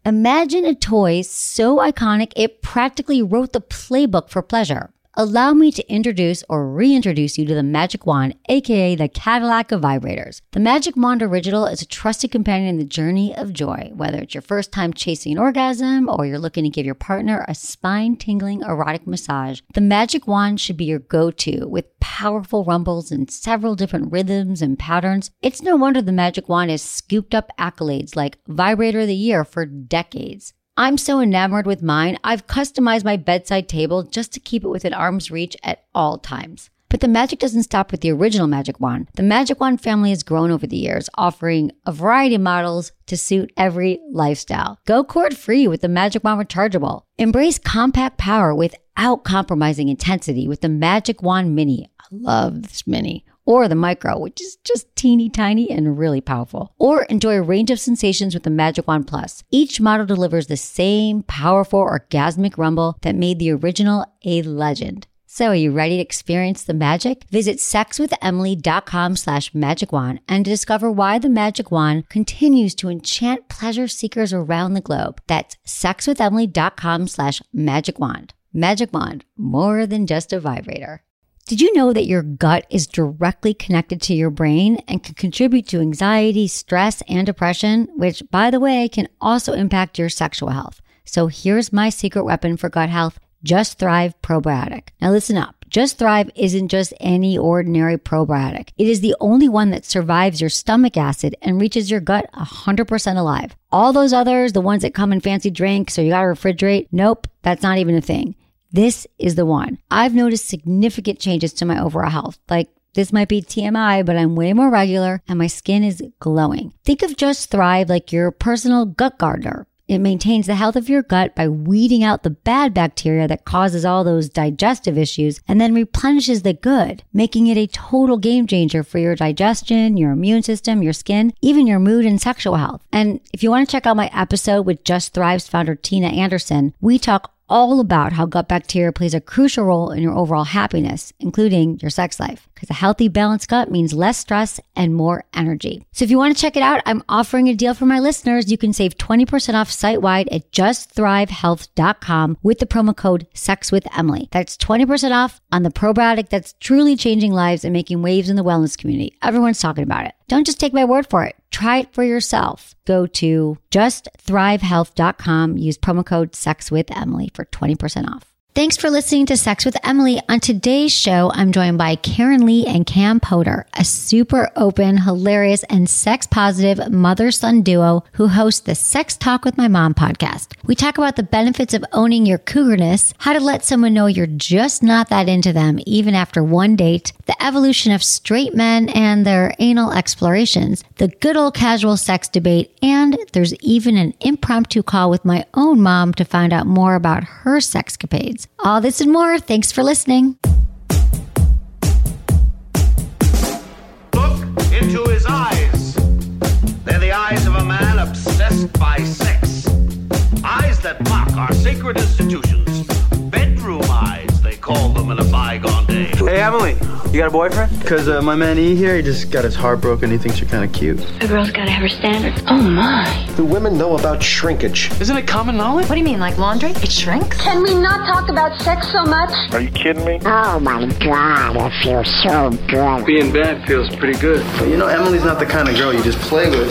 Imagine a toy so iconic it practically wrote the playbook for pleasure. Allow me to introduce or reintroduce you to the Magic Wand, aka the Cadillac of vibrators. The Magic Wand Original is a trusted companion in the journey of joy. Whether it's your first time chasing an orgasm or you're looking to give your partner a spine-tingling erotic massage, the Magic Wand should be your go-to with powerful rumbles and several different rhythms and patterns. It's no wonder the Magic Wand has scooped up accolades like Vibrator of the Year for decades. I'm so enamored with mine, I've customized my bedside table just to keep it within arm's reach at all times. But the magic doesn't stop with the original Magic Wand. The Magic Wand family has grown over the years, offering a variety of models to suit every lifestyle. Go cord-free with the Magic Wand Rechargeable. Embrace compact power without compromising intensity with the Magic Wand Mini. I love this Mini. Or the Micro, which is just teeny tiny and really powerful. Or enjoy a range of sensations with the Magic Wand Plus. Each model delivers the same powerful orgasmic rumble that made the original a legend. So are you ready to experience the magic? Visit sexwithemily.com/magicwand and discover why the Magic Wand continues to enchant pleasure seekers around the globe. That's sexwithemily.com/magicwand. Magic Wand, more than just a vibrator. Did you know that your gut is directly connected to your brain and can contribute to anxiety, stress, and depression, which, by the way, can also impact your sexual health? So here's my secret weapon for gut health, Just Thrive Probiotic. Now listen up. Just Thrive isn't just any ordinary probiotic. It is the only one that survives your stomach acid and reaches your gut 100% alive. All those others, the ones that come in fancy drinks or you gotta refrigerate, nope, that's not even a thing. This is the one. I've noticed significant changes to my overall health. Like, this might be TMI, but I'm way more regular and my skin is glowing. Think of Just Thrive like your personal gut gardener. It maintains the health of your gut by weeding out the bad bacteria that causes all those digestive issues and then replenishes the good, making it a total game changer for your digestion, your immune system, your skin, even your mood and sexual health. And if you want to check out my episode with Just Thrive's founder, Tina Anderson, we talk all about how gut bacteria plays a crucial role in your overall happiness, including your sex life. Because a healthy, balanced gut means less stress and more energy. So if you want to check it out, I'm offering a deal for my listeners. You can save 20% off site-wide at justthrivehealth.com with the promo code SEXWithEmily. That's 20% off on the probiotic that's truly changing lives and making waves in the wellness community. Everyone's talking about it. Don't just take my word for it. Try it for yourself. Go to justthrivehealth.com. Use promo code SEXWithEmily for 20% off. Thanks for listening to Sex with Emily. On today's show, I'm joined by Karen Lee and Cam Potter, a super open, hilarious, and sex-positive mother-son duo who host the Sex Talk with My Mom podcast. We talk about the benefits of owning your cougarness, how to let someone know you're just not that into them even after one date, the evolution of straight men and their anal explorations, the good old casual sex debate, and there's even an impromptu call with my own mom to find out more about her sexcapades. All this and more. Thanks for listening. Look into his eyes. They're the eyes of a man obsessed by sex. Eyes that mock our sacred institutions. Bedroom eyes, they call them in a bygone day. Hey, Emily, you got a boyfriend? Because my man E here, he just got his heart broken. He thinks you're kind of cute. A girl's got to have her standards. Oh, my. Do women know about shrinkage? Isn't it common knowledge? What do you mean, like laundry? It shrinks? Can we not talk about sex so much? Are you kidding me? Oh my God, it feels so good. Being bad feels pretty good. But you know, Emily's not the kind of girl you just play with.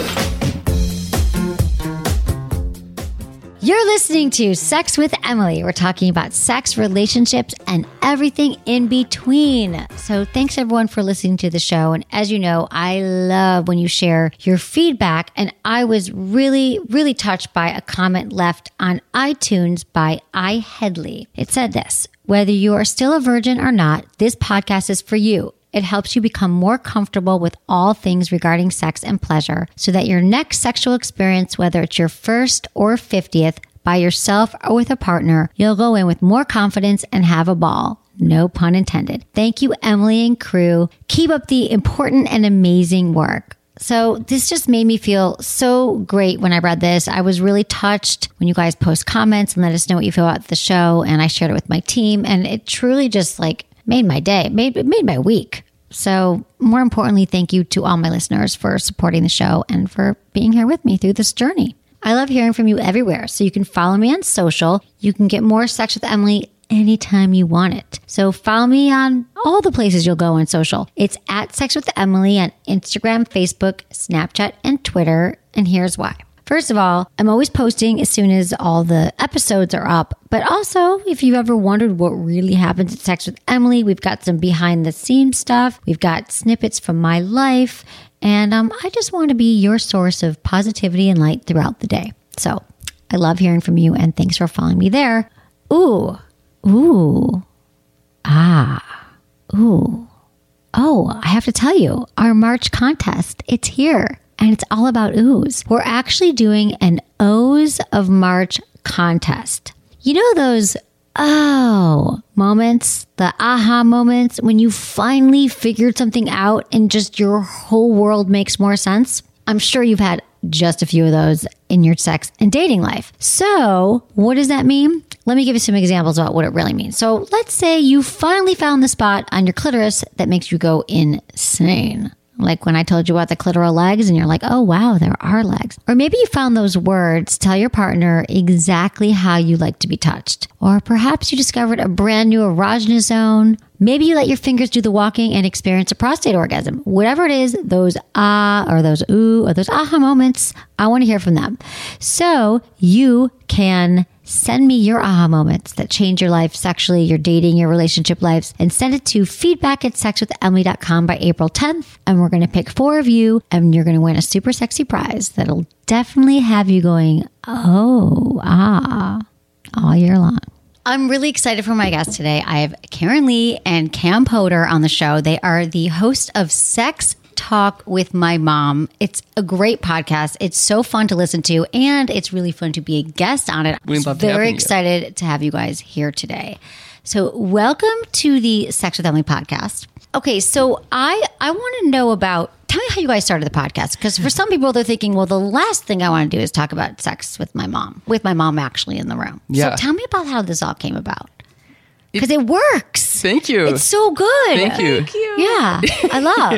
You're listening to Sex with Emily. We're talking about sex, relationships, and everything in between. So thanks everyone for listening to the show. And as you know, I love when you share your feedback. And I was really, really touched by a comment left on iTunes by I Headley. It said this: whether you are still a virgin or not, this podcast is for you. It helps you become more comfortable with all things regarding sex and pleasure so that your next sexual experience, whether it's your first or 50th, by yourself or with a partner, you'll go in with more confidence and have a ball. No pun intended. Thank you, Emily and crew. Keep up the important and amazing work. So this just made me feel so great when I read this. I was really touched when you guys post comments and let us know what you feel about the show. And I shared it with my team. And it truly just made my day, it made my week. So more importantly, thank you to all my listeners for supporting the show and for being here with me through this journey. I love hearing from you everywhere. So you can follow me on social. You can get more Sex with Emily anytime you want it. So follow me on all the places you'll go on social. It's at Sex with Emily on Instagram, Facebook, Snapchat, and Twitter. And here's why. First of all, I'm always posting as soon as all the episodes are up. But also, if you ever wondered what really happens at Sex with Emily, we've got some behind the scenes stuff. We've got snippets from my life. And I just want to be your source of positivity and light throughout the day. So I love hearing from you, and thanks for following me there. Ooh. Oh, I have to tell you, our March contest, it's here. And it's all about oohs. We're actually doing an O's of March contest. You know those moments, the aha moments when you finally figured something out and just your whole world makes more sense? I'm sure you've had just a few of those in your sex and dating life. So what does that mean? Let me give you some examples about what it really means. So let's say you finally found the spot on your clitoris that makes you go insane. Like when I told you about the clitoral legs and you're like, oh, wow, there are legs. Or maybe you found those words to tell your partner exactly how you like to be touched. Or perhaps you discovered a brand new erogenous zone. Maybe you let your fingers do the walking and experience a prostate orgasm. Whatever it is, those or those ooh or those aha moments, I want to hear from them. So you can send me your aha moments that change your life sexually, your dating, your relationship lives, and send it to feedback@sexwithemily.com by April 10th. And we're going to pick 4 of you, and you're going to win a super sexy prize that'll definitely have you going, all year long. I'm really excited for my guests today. I have Karen Lee and Cam Poder on the show. They are the host of Sex Talk with My Mom. It's a great podcast. It's so fun to listen to, and it's really fun to be a guest on it. I'm very excited to have you guys here today. So welcome to the Sex with Emily podcast. Okay, so I want to know about, tell me how you guys started the podcast, because for some people they're thinking, well, the last thing I want to do is talk about sex with my mom actually in the room. Yeah. So tell me about how this all came about. Because it works. Thank you. It's so good. Thank you. Yeah, I love.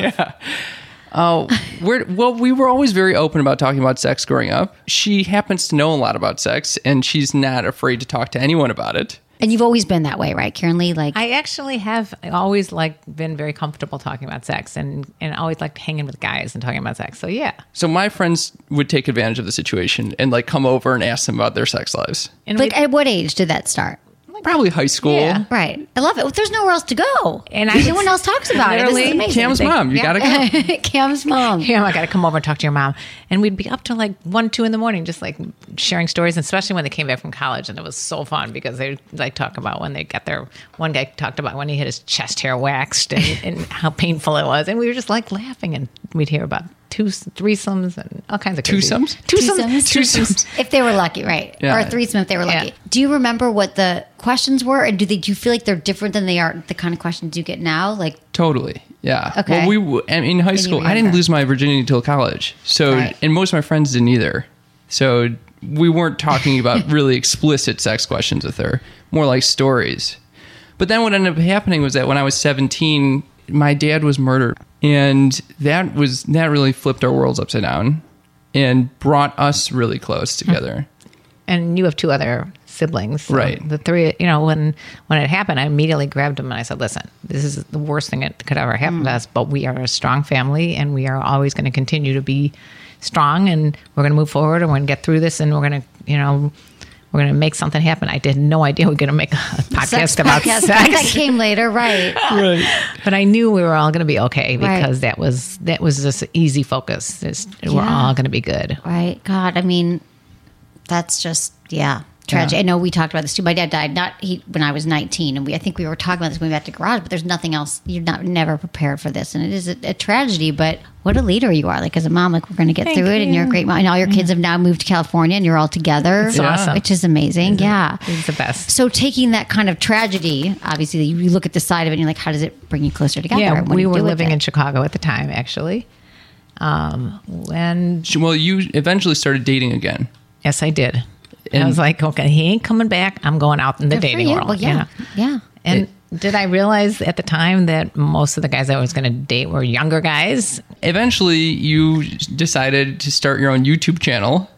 Yeah. We were always very open about talking about sex growing up. She happens to know a lot about sex, and she's not afraid to talk to anyone about it. And you've always been that way, right, Karen Lee? Like, I actually have always been very comfortable talking about sex, and always liked hanging with guys and talking about sex. So yeah. So my friends would take advantage of the situation and come over and ask them about their sex lives. And at what age did that start? Probably high school. Yeah. Right. I love it. There's nowhere else to go. And no one else talks about it. This is amazing. Cam's mom. You got to go. Cam's mom. Yeah, I got to come over and talk to your mom. And we'd be up to 1, 2 in the morning, just sharing stories, and especially when they came back from college. And it was so fun because they talk about when they got there. One guy talked about when he had his chest hair waxed and how painful it was. And we were just laughing, and we'd hear about threesomes and all kinds of crazy. Twosomes. If they were lucky, right? Yeah. Or a threesome if they were lucky. Yeah. Do you remember what the questions were? And do you feel like they're different than they are the kind of questions you get now? Totally. Yeah. Okay. Well, in high school, I didn't lose my virginity until college. So, right. And most of my friends didn't either. So we weren't talking about really explicit sex questions with her, more like stories. But then what ended up happening was that when I was 17, my dad was murdered. And that really flipped our worlds upside down and brought us really close together. And you have 2 other siblings. So right. The 3, when it happened, I immediately grabbed them and I said, listen, this is the worst thing that could ever happen to us, but we are a strong family and we are always going to continue to be strong, and we're going to move forward, and we're going to get through this, and we're going to make something happen. I had no idea we were going to make a podcast about sex. That came later, right? Right. But I knew we were all going to be okay because that was just an easy focus. We're all going to be good. Right. God, I mean, that's just, tragic. Yeah. I know we talked about this too. My dad died when I was 19, and I think we were talking about this when we got to garage, but there's nothing else. You're never prepared for this, and it is a tragedy, but what a leader you are. As a mom, we're going to get through it, and you're a great mom, and all your kids have now moved to California, and you're all together. It's awesome. Which is amazing. It's the best. So taking that kind of tragedy, obviously you look at the side of it and you're like, how does it bring you closer together? Yeah, we were living in Chicago at the time, actually. Well, you eventually started dating again. Yes, I did. And I was like, okay, he ain't coming back. I'm going out in the dating world. Well, yeah. And did I realize at the time that most of the guys I was going to date were younger guys? Eventually, you decided to start your own YouTube channel.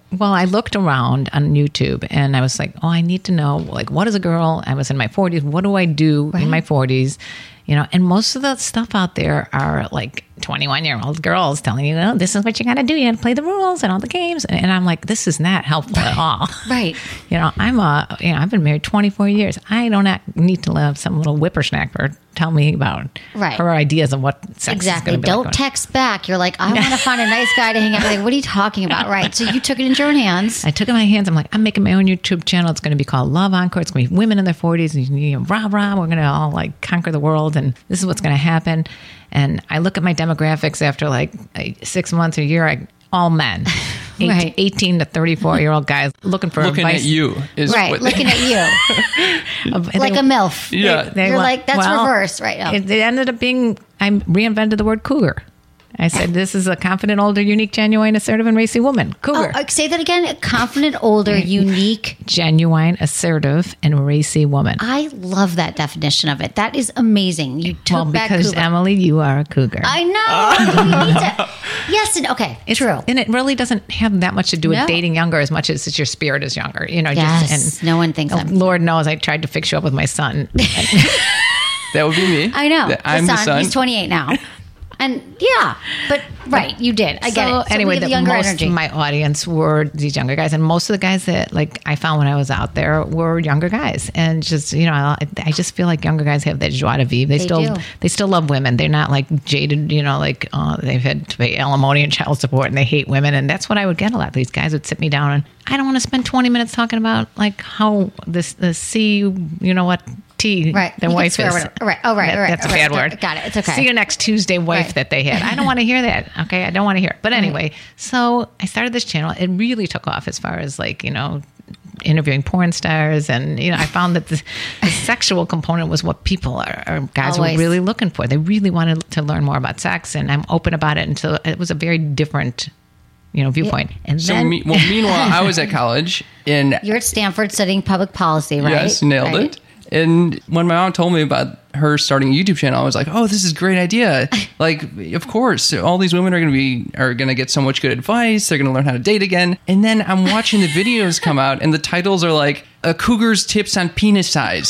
Well, I looked around on YouTube and I was like, oh, I need to know, like, what is a girl? I was in my 40s. What do I do in my 40s? You know, and most of the stuff out there are like 21-year-old girls telling you, oh, this is what you got to do. You got to play the rules and all the games. And I'm like, this is not helpful at all. Right. You know, I've been married 24 years. I don't need to have some little whippersnapper tell me about her ideas of what sex is going to be. Don't text back. You're like, I want to find a nice guy to hang out with. Like, what are you talking about? Right. So you took it into your own hands. I took it in my hands. I'm like, I'm making my own YouTube channel. It's going to be called Love Encore. It's going to be women in their 40s. And, you know, rah, rah. We're going to all like conquer the world. And this is what's going to happen. And I look at my demographics after like 6 months or a year, all men. 18 to 34-year-old guys looking advice. At you. Looking at you. Like a MILF. Yeah. You're like, that's reverse. Right. Oh. It ended up being, I reinvented the word cougar. I said, this is a confident, older, unique, genuine, assertive, and racy woman. Cougar. Say that again. A confident, older, unique, genuine, assertive, and racy woman. I love that definition of it. That is amazing. You took back because cougar. Emily, you are a cougar. I know. Yes, and okay, true. And it really doesn't have that much to do with dating younger as much as your spirit is younger. You know, yes, no one thinks that. Lord knows I tried to fix you up with my son. That would be me. I know. I'm the son. He's 28 now. And but you did. I get it. So anyway, most energy. of my audience were these younger guys, and most of the guys that like I found when I was out there were younger guys, and just I just feel like younger guys have that joie de vivre. They still love women. They're not like jaded. Like they've had to pay alimony and child support, and they hate women, and that's what I would get a lot. These guys would sit me down, and I don't want to spend 20 minutes talking about like how the their wife is. Right. Oh, right. That's a bad word. Got it. It's okay. See you next Tuesday wife that they had. I don't want to hear that. Okay. I don't want to hear it. But anyway, so I started this channel. It really took off as far as like, interviewing porn stars. And, I found that the sexual component was what people guys were really looking for. They really wanted to learn more about sex. And I'm open about it. And so it was a very different viewpoint. And then, meanwhile, I was at college and you're at Stanford studying public policy, right? Yes, nailed it. And when my mom told me about her starting a YouTube channel, I was like, "Oh, this is a great idea! Like, of course, all these women are going to get so much good advice. They're going to learn how to date again." And then I'm watching the videos come out, and the titles are like, "A Cougar's Tips on Penis Size."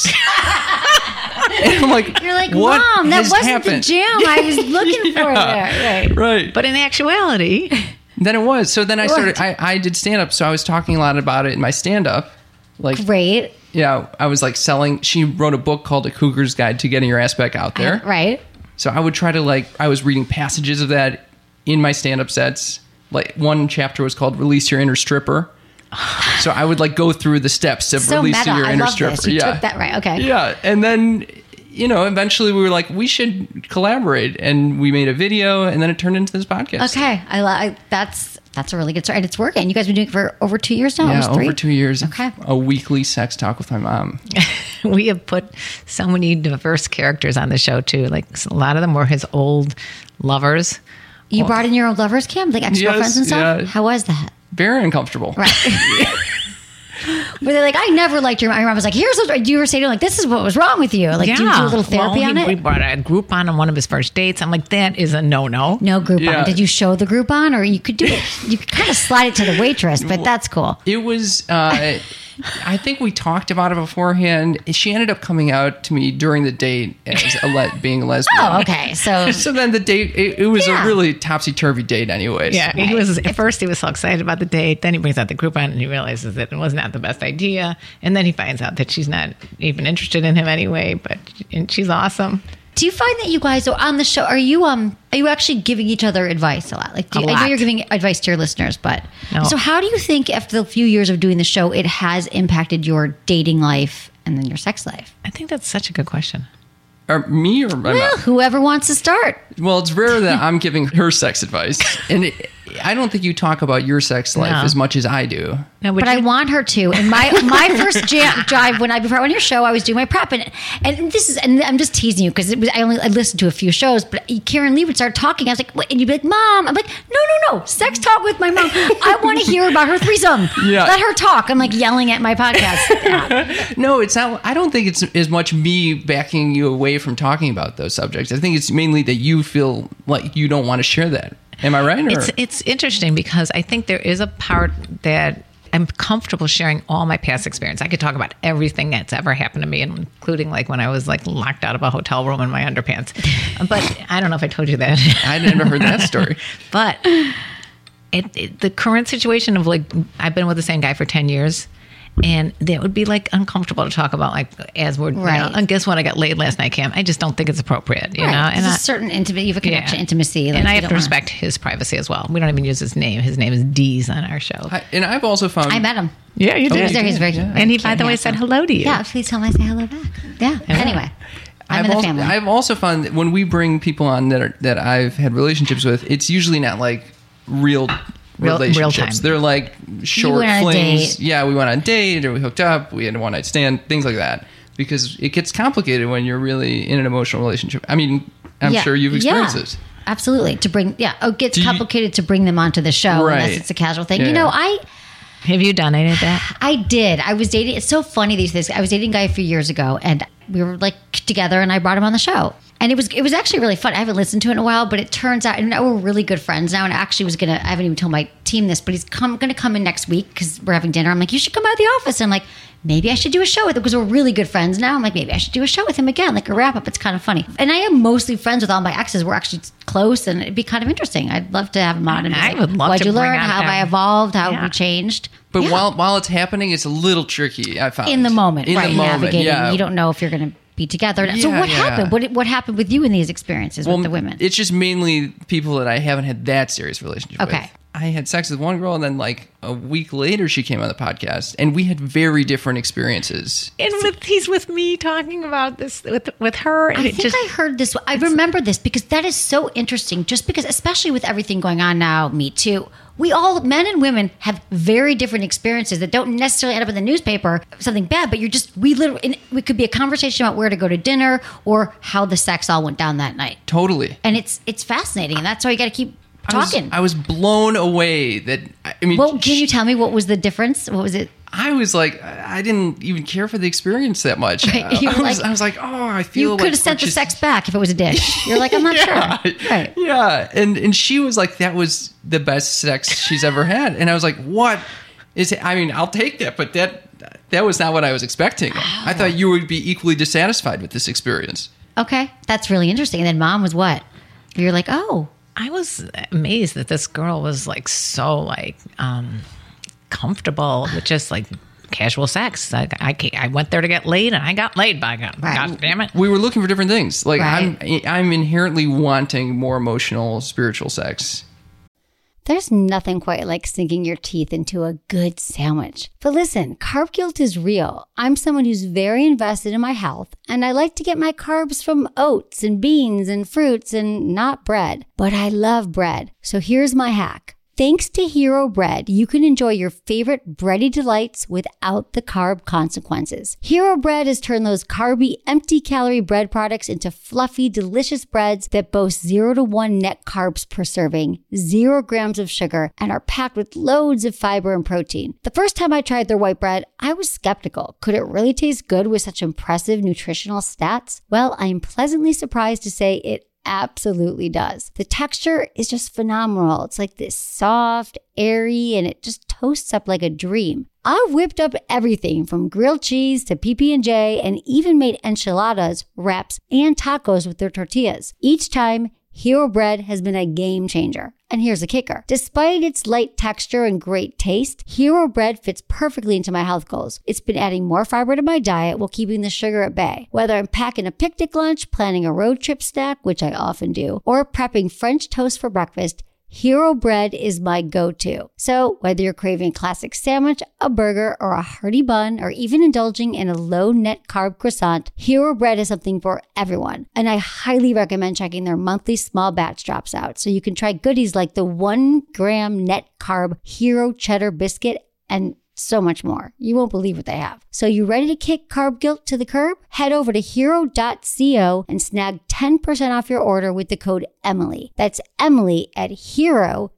And I'm like, you're like, what Mom, that wasn't happened? the jam I was looking for there. Right. But in actuality, then it was. So then I started. I did stand up, so I was talking a lot about it in my stand up. Like, great. Yeah, I was like selling. She wrote a book called A Cougar's Guide to Getting Your Ass Back Out There. Right. So I would try to I was reading passages of that in my stand-up sets. Like one chapter was called Release Your Inner Stripper. So I would go through the steps of releasing your inner stripper. This. You took that right. Okay. Yeah. And then, eventually we were like, we should collaborate. And we made a video and then it turned into this podcast. Okay. That's a really good start. And it's working. You guys have been doing it for over 2 years now? Yeah, over 2 years. Okay. A weekly sex talk with my mom. We have put so many diverse characters on the show, too. Like, a lot of them were his old lovers. You brought in your old lovers, Kim? Like ex-girlfriends and stuff? Yeah. How was that? Very uncomfortable. Right. Where they're like, I never liked your mom. Your mom was like, here's what you were saying. Like, this is what was wrong with you. Like, do you do a little therapy on it? We brought a Groupon on one of his first dates. I'm like, that is a no-no. No Groupon. Did you show the Groupon? Or you could do it. You could kind of slide it to the waitress, but that's cool. It was... I think we talked about it beforehand. She ended up coming out to me during the date as being a lesbian. Oh, okay. So then the date, it was a really topsy-turvy date anyways. Yeah, right. At first he was so excited about the date. Then he brings out the Groupon and he realizes that it was not the best idea. And then he finds out that she's not even interested in him anyway, and she's awesome. Do you find that you guys on the show, are you actually giving each other advice a lot? Like, I know you're giving advice to your listeners, but so how do you think after the few years of doing the show, it has impacted your dating life and then your sex life? I think that's such a good question. Or me or my mom? Whoever wants to start. Well, it's rare that I'm giving her sex advice. And I don't think you talk about your sex life as much as I do. No, but I want her to. And my first drive before I went on your show, I was doing my prep, and I'm just teasing you because I listened to a few shows. But Karen Lee would start talking. I was like, what? And you'd be like, Mom. I'm like, no, sex talk with my mom. I want to hear about her threesome. Yeah. Let her talk. I'm like yelling at my podcast. No, it's not. I don't think it's as much me backing you away from talking about those subjects. I think it's mainly that you feel like you don't want to share that. Am I right? Or? It's interesting because I think there is a part that I'm comfortable sharing all my past experience. I could talk about everything that's ever happened to me, including like when I was like locked out of a hotel room in my underpants. But I don't know if I told you that. I never heard that story. But the current situation of like, I've been with the same guy for 10 years. And that would be like uncomfortable to talk about, like as we're, and guess what? I got laid last night, Cam. I just don't think it's appropriate, you know. And there's a certain intimacy, you have a connection, intimacy, and I have to respect his privacy as well. We don't even use his name. His name is Deez on our show. And I've also found I met him. Yeah, you did. He's very cute. And he, by the way, said hello to you. Yeah, please tell him I say hello back. Yeah. Anyway, I'm in the family. I've also found that when we bring people on that I've had relationships with, it's usually not like real relationships. They're like short flings. Yeah, we went on a date or we hooked up, we had a one-night stand, things like that. Because it gets complicated when you're really in an emotional relationship. I mean, I'm sure you've experienced this. Absolutely. It gets complicated to bring them onto the show unless it's a casual thing. Yeah. You know, have you done any of that? I did. I was dating. It's so funny these days. I was dating a guy a few years ago, and we were like together, and I brought him on the show. And it was actually really fun. I haven't listened to it in a while, but it turns out, and we're really good friends now. And I actually I haven't even told my team this, but he's going to come in next week because we're having dinner. I'm like, you should come by the office. And I'm like, maybe I should do a show with him because we're really good friends now. I'm like, maybe I should do a show with him again, like a wrap up. It's kind of funny. And I am mostly friends with all my exes. We're actually close, and it'd be kind of interesting. I'd love to have him on. And I would love what'd to you bring learn? on How have I evolved? How have we changed? But while it's happening, it's a little tricky, I found. In the moment, right? Navigating. Yeah. You don't know if you're going to be together. So what happened? What happened with you in these experiences with the women? It's just mainly people that I haven't had that serious relationship with. I had sex with one girl, and then like a week later, she came on the podcast, and we had very different experiences. And he's with me talking about this with her. And I heard this. I remember this because that is so interesting. Just because, especially with everything going on now, Me Too. We all, men and women, have very different experiences that don't necessarily end up in the newspaper, something bad, but it could be a conversation about where to go to dinner or how the sex all went down that night. Totally. And it's fascinating, and that's why you got to keep talking. I was blown away that, Well, can you tell me what was the difference? What was it? I was like, I didn't even care for the experience that much. Right. I was like, oh, I feel like... You could have sent the sex back if it was a dish. You're like, I'm not sure. Right. Yeah. And she was like, that was the best sex she's ever had. And I was like, what is it? I mean, I'll take that, but that was not what I was expecting. I thought you would be equally dissatisfied with this experience. Okay. That's really interesting. And then mom was what? You're like, oh... I was amazed that this girl was like so like comfortable with just like casual sex. Like I went there to get laid, and I got laid by God. Right. God damn it! We were looking for different things. Like I'm inherently wanting more emotional, spiritual sex. There's nothing quite like sinking your teeth into a good sandwich. But listen, carb guilt is real. I'm someone who's very invested in my health, and I like to get my carbs from oats and beans and fruits and not bread. But I love bread. So here's my hack. Thanks to Hero Bread, you can enjoy your favorite bready delights without the carb consequences. Hero Bread has turned those carby, empty-calorie bread products into fluffy, delicious breads that boast 0 to 1 net carbs per serving, 0 grams of sugar, and are packed with loads of fiber and protein. The first time I tried their white bread, I was skeptical. Could it really taste good with such impressive nutritional stats? Well, I am pleasantly surprised to say it absolutely does. The texture is just phenomenal. It's like this soft, airy, and it just toasts up like a dream. I've whipped up everything from grilled cheese to PB&J and even made enchiladas, wraps, and tacos with their tortillas. Each time, Hero Bread has been a game changer. And here's the kicker. Despite its light texture and great taste, Hero Bread fits perfectly into my health goals. It's been adding more fiber to my diet while keeping the sugar at bay. Whether I'm packing a picnic lunch, planning a road trip snack, which I often do, or prepping French toast for breakfast, Hero Bread is my go-to. So whether you're craving a classic sandwich, a burger, or a hearty bun, or even indulging in a low-net carb croissant, Hero Bread is something for everyone. And I highly recommend checking their monthly small batch drops out so you can try goodies like the 1 gram net carb Hero Cheddar Biscuit and so much more. You won't believe what they have. So you ready to kick carb guilt to the curb? Head over to hero.co and snag 10% off your order with the code Emily. That's Emily at hero.co.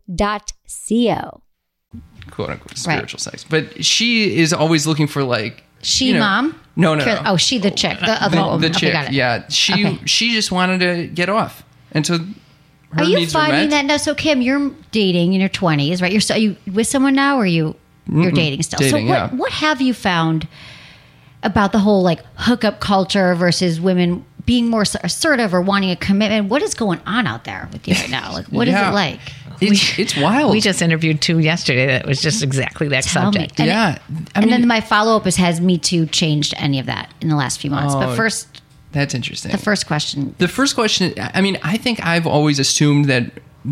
Quote unquote spiritual sex. But she is always looking for like... Mom? No. Oh, she the chick. The other woman. The chick, got it. yeah. She just wanted to get off. And so Are you needs were finding met. that? No, so Kim, you're dating in your 20s, right? Are you with someone now, or you're dating still? Dating, so yeah. what have you found about the whole like hookup culture versus women being more assertive or wanting a commitment? What is going on out there with you right now? Like, what is Yeah. it like? It's wild. We just interviewed 2 yesterday that was just exactly that Tell me. subject. And yeah. I and mean, then my follow-up is, has Me Too changed any of that in the last few months? But Oh. first, that's interesting. the first question. The first question, I mean, I think I've always assumed that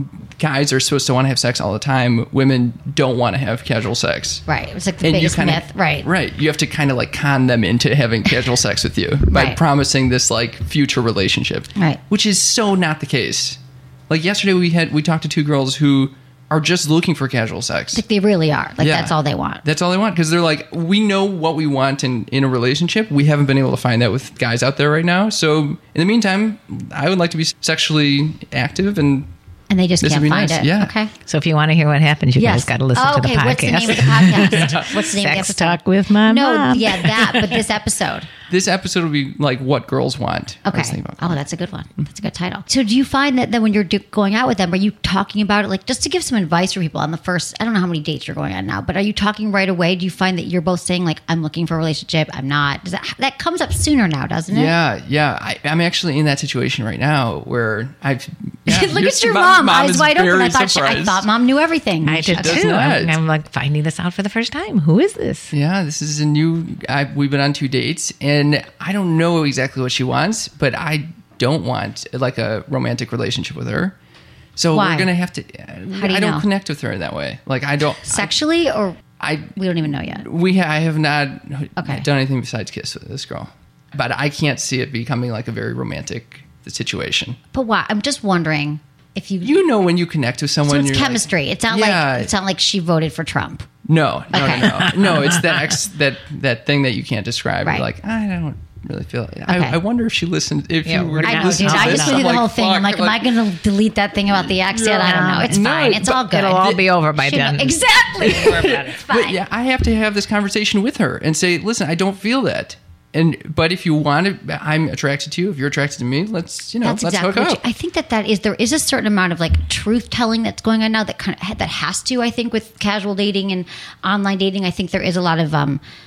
guys are supposed to want to have sex all the time. Women don't want to have casual sex. Right. It was like the biggest myth. Right. Right. You have to kind of like con them into having casual sex with you by Right. promising this like future relationship. Right. Which is so not the case. Like yesterday we talked to 2 girls who are just looking for casual sex. Like they really are. Like Yeah. that's all they want. That's all they want, because they're like, we know what we want in a relationship. We haven't been able to find that with guys out there right now. So in the meantime, I would like to be sexually active, and And they just This can't would be find nice, it. yeah. Okay. So if you want to hear what happens, you guys got to listen to the okay, podcast. what's the name of the podcast? What's the name of the Sex episode? Talk with my No, mom. yeah, that, but this episode. this episode will be like what girls want. I was Okay. thinking about. Oh, that's a good one. That's a good title. So do you find that when you're going out with them, are you talking about it, like just to give some advice for people on the first, I don't know how many dates you're going on now, but are you talking right away? Do you find that you're both saying like, I'm looking for a relationship, I'm not? That comes up sooner now, doesn't it? Yeah. I'm actually in that situation right now where I've. Yeah, Look at your my mom, eyes is wide open. very I thought surprised. mom knew everything. I did does too. not. I'm like finding this out for the first time. Who is this? Yeah, this is a new. We've been on 2 dates, and I don't know exactly what she wants, but I don't want like a romantic relationship with her. So Why? we're gonna have to. How do you I don't know? connect with her in that way. Like I don't. Sexually, or I we don't even know yet. I have not Okay. done anything besides kiss with this girl, but I can't see it becoming like a very romantic situation. But why? I'm just wondering if you. You know, when you connect with someone, So it's you're like- chemistry. It's not Yeah. like she voted for Trump. No. Okay. No, it's that thing that you can't describe. Right. You're like, I don't really feel it. Okay. I wonder if she listened. If Yeah, you were we're to I not know, listen dude. to I this, just went through the I'm whole like, thing. I'm fuck, like, am I going to delete that thing about the ex yet? I don't know. It's No, fine. It's all good. It'll all be over by She- then. Exactly. It's fine. But yeah, I have to have this conversation with her and say, listen, I don't feel that. But if you want it, I'm attracted to you. If you're attracted to me, let's That's let's exactly hook what up. I think there is a certain amount of like truth telling that's going on now that that has to, I think, with casual dating and online dating. I think there is a lot of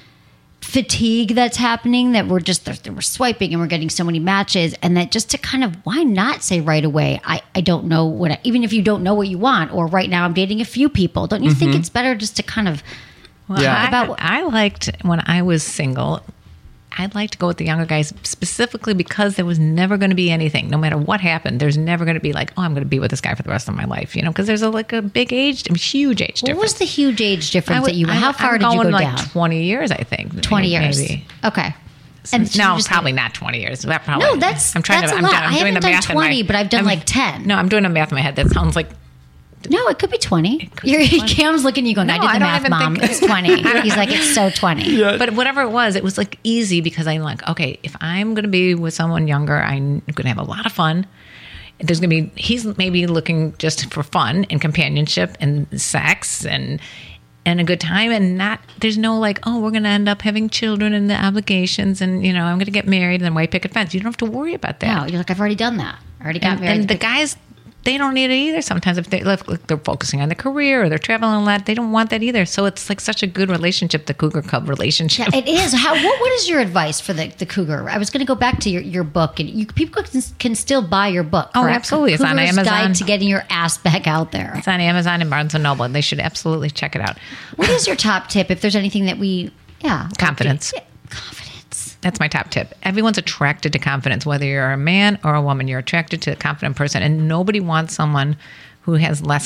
fatigue that's happening, that we're swiping and we're getting so many matches, and that just to kind of, why not say right away, I don't know what, even if you don't know what you want, or right now I'm dating a few people, don't you think it's better just to kind of Well, Yeah. I liked when I was single. I'd like to go with the younger guys specifically because there was never going to be anything. No matter what happened, there's never going to be like, oh, I'm going to be with this guy for the rest of my life. You know, because there's a big huge age difference. what was the huge age difference that you, how far did you go like down? 20 years, I think. 20 years. Maybe. Okay. And No, you just- probably not 20 years. That probably, No, that's a lot. I haven't done 20, but I've done like 10. No, I'm doing a math in my head. That sounds like No, it could be 20. could be 20. Cam's looking at you going, No, I did I the don't math, even Mom. think- It's 20. He's like, it's so 20. But whatever it was like easy because I'm like, okay, if I'm going to be with someone younger, I'm going to have a lot of fun. There's going to be, he's maybe looking just for fun and companionship and sex and a good time, and not, there's no like, oh, we're going to end up having children and the obligations, and you know, I'm going to get married and then white picket fence. You don't have to worry about that. No, you're like, I've already done that. I already got married. And the guys, they don't need it either. Sometimes if they're focusing on their career or they're traveling a lot, they don't want that either. So it's like such a good relationship, the Cougar Cub relationship. Yeah, it is. What is your advice for the Cougar? I was going to go back to your book, and people can still buy your book. Oh, correct? absolutely. It's on Cougar's Amazon. Guide to Getting Your Ass Back Out There. It's on Amazon and Barnes & Noble. They should absolutely check it out. What is your top tip if there's anything that Confidence. Yeah, confidence. That's my top tip. Everyone's attracted to confidence, whether you're a man or a woman. You're attracted to a confident person, and nobody wants someone who has less.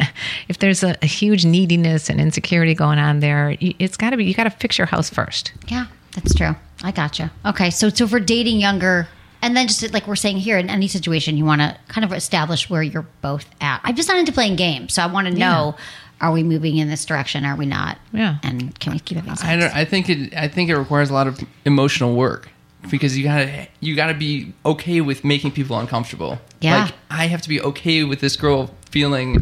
If there's a huge neediness and insecurity going on there, it's got to be. You got to fix your house first. Yeah, that's true. I gotcha. Okay, so for dating younger, and then just like we're saying here, in any situation, you want to kind of establish where you're both at. I'm just not into playing games, so I want to know: are we moving in this direction? Are we not? Yeah. And can we keep having sex? I think it requires a lot of emotional work, because you gotta be okay with making people uncomfortable. Yeah. Like, I have to be okay with this girl feeling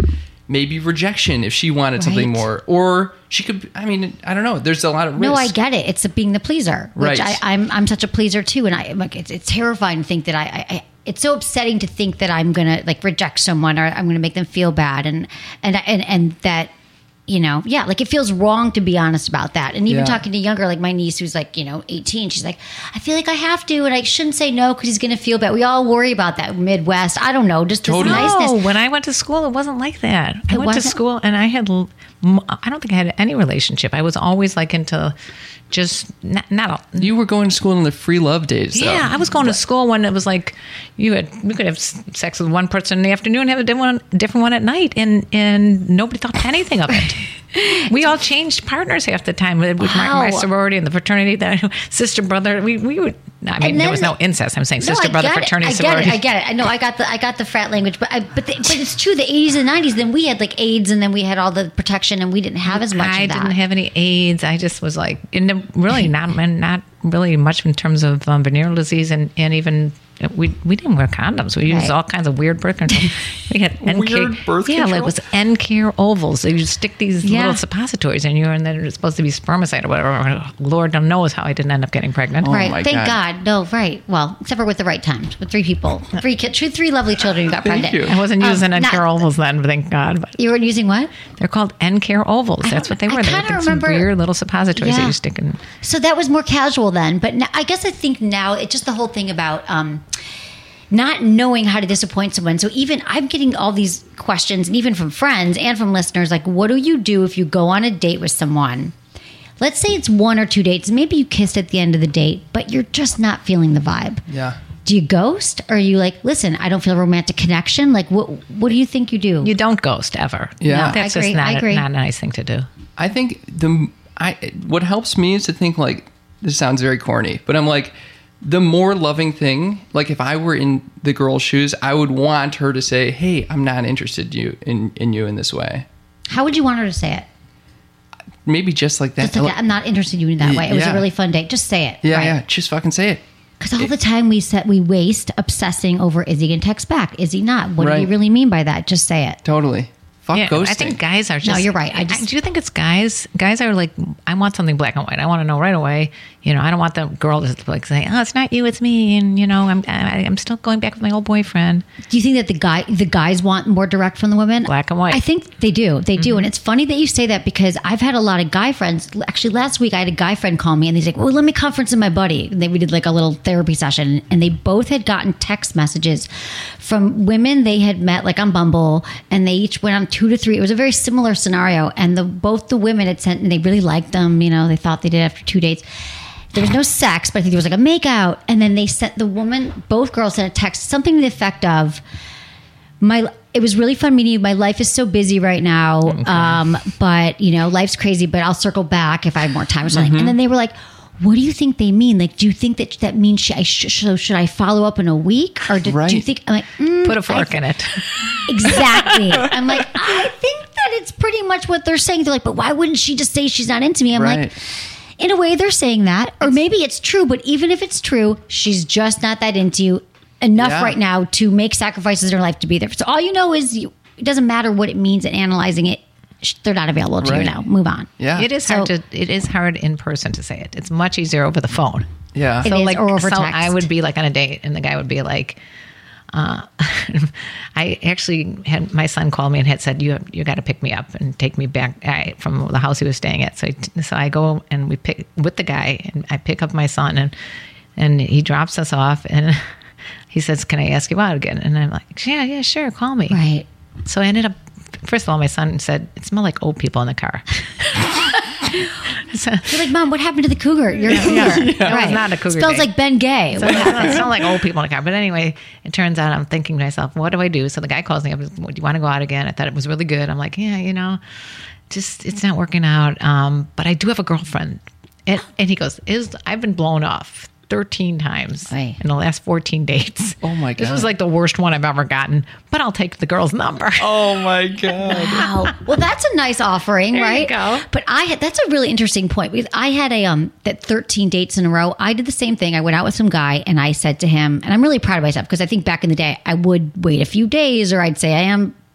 maybe rejection if she wanted something Right. more, or she could. I mean, I don't know. There's a lot of risk. No, I get it. It's being the pleaser, which Right. I'm such a pleaser too, and I like it's terrifying to think that I it's so upsetting to think that I'm gonna like reject someone or I'm gonna make them feel bad, and that. You know, yeah, like it feels wrong to be honest about that. And even Yeah. talking to younger, like my niece who's like, 18, she's like, I feel like I have to, and I shouldn't say no because he's going to feel bad. We all worry about that Midwest. I don't know, just this Totally. niceness. No, when I went to school, it wasn't like that. I It went to wasn't? school and I don't think I had any relationship. I was always like into just not You were going to school in the free love days, though. yeah, I was going to school when it was like we could have sex with one person in the afternoon, have a different one at night, and nobody thought anything of it. We all changed partners half the time with my Wow. sorority and the fraternity, the sister brother. We would. I mean, And there then was no incest. I'm saying sister brother fraternity I sorority. get it. I know. I got the frat language, but it's true. The 80s and 90s. Then we had like AIDS, and then we had all the protection, and we didn't have as much. I of that. didn't have any AIDS. I just was like, really not really much in terms of venereal disease, and even we didn't wear condoms. We used Right. all kinds of weird birth control. We had Weird birth like control? it was N-Care ovals. So you stick these Yeah. little suppositories in you, and then it's supposed to be spermicide or whatever. Lord knows how I didn't end up getting pregnant. Right. my Thank God. God. No. Right. Well, except for with the right times, with 3 people, 3 kids, 3 lovely children who got pregnant. you. I wasn't using N-Care not- ovals then, thank God. But You were using what? they're called N-Care ovals. That's what they I were. They were kinda like some remember- weird little suppositories that Yeah. you stick in. So that was more casual then, but I guess I think now it's just the whole thing about not knowing how to disappoint someone. So even I'm getting all these questions, and even from friends and from listeners, like, what do you do if you go on a date with someone? Let's say it's 1 or 2 dates. Maybe you kissed at the end of the date, but you're just not feeling the vibe. Yeah. Do you ghost? Or are you like, listen, I don't feel a romantic connection? Like, what do you think you do? You don't ghost ever. Yeah. No, that's I agree, just I agree. not a nice thing to do. I think what helps me is to think like, this sounds very corny, but I'm like, the more loving thing, like if I were in the girl's shoes, I would want her to say, hey, I'm not interested in you in this way. How would you want her to say it? Maybe just like that. Just like, I'm not interested in you in that way. It was a Yeah. really fun date. Just say it. Yeah, right? yeah. Just fucking say it. Because all the time we waste obsessing over, is he going to text back? Is he not? What do you Right. really mean by that? Just say it. Totally. Fuck Yeah, ghosting. I think guys are just. you're right. Do you think it's guys? Guys are like, I want something black and white. I want to know right away. You know, I don't want the girl to like say, "Oh, it's not you, it's me," and you know, I'm still going back with my old boyfriend. Do you think that the guys want more direct from the women? Black and white. I think they do. They do. And it's funny that you say that because I've had a lot of guy friends. Actually, last week I had a guy friend call me and he's like, well, let me conference with my buddy. And we did like a little therapy session, and they both had gotten text messages from women they had met like on Bumble, and they each went on 2 to 3. It was a very similar scenario. And both the women had sent, and they really liked them. You know, they thought they did after 2 dates. There was no sex, but I think there was like a make out. And then they sent both girls sent a text, something to the effect of, it was really fun meeting you. My life is so busy right now. Okay. But you know, life's crazy, but I'll circle back if I have more time or something. Mm-hmm. And then they were like, what do you think they mean? Like, do you think that means should I follow up in a week? Or do you think, I'm like, put a fork in it. Exactly. I'm like, I think that it's pretty much what they're saying. They're like, but why wouldn't she just say she's not into me? I'm like, in a way they're saying that, or maybe it's true, but even if it's true, she's just not that into you enough right now to make sacrifices in her life to be there. So all you know is it doesn't matter what it means, and analyzing it, they're not available to you now. Move on. Yeah. It is hard in person to say it. It's much easier over the phone. Yeah. It is, or over text. I would be like on a date and the guy would be like, I actually had my son call me and had said, you got to pick me up and take me back from the house he was staying at. So I go and we pick with the guy, and I pick up my son, and he drops us off, and he says, can I ask you out again? And I'm like, yeah, sure. Call me. Right. So I ended up, first of all, my son said, it smelled like old people in the car. So, you're like, Mom, what happened to the cougar? You're a cougar. Yeah. Right. It was not a cougar. Smells date. like Ben Gay. So it smelled like old people in the car. But anyway, it turns out I'm thinking to myself, what do I do? So the guy calls me up, do you want to go out again? I thought it was really good. I'm like, yeah, you know, just it's not working out. But I do have a girlfriend. And he goes, I've been blown off 13 times in the last 14 dates. Oh my God. This was like the worst one I've ever gotten, but I'll take the girl's number. Oh my God. Wow. Well, that's a nice offering, There right? you go. But that's a really interesting point, because I had that 13 dates in a row. I did the same thing. I went out with some guy and I said to him, and I'm really proud of myself because I think back in the day I would wait a few days, or I'd say I am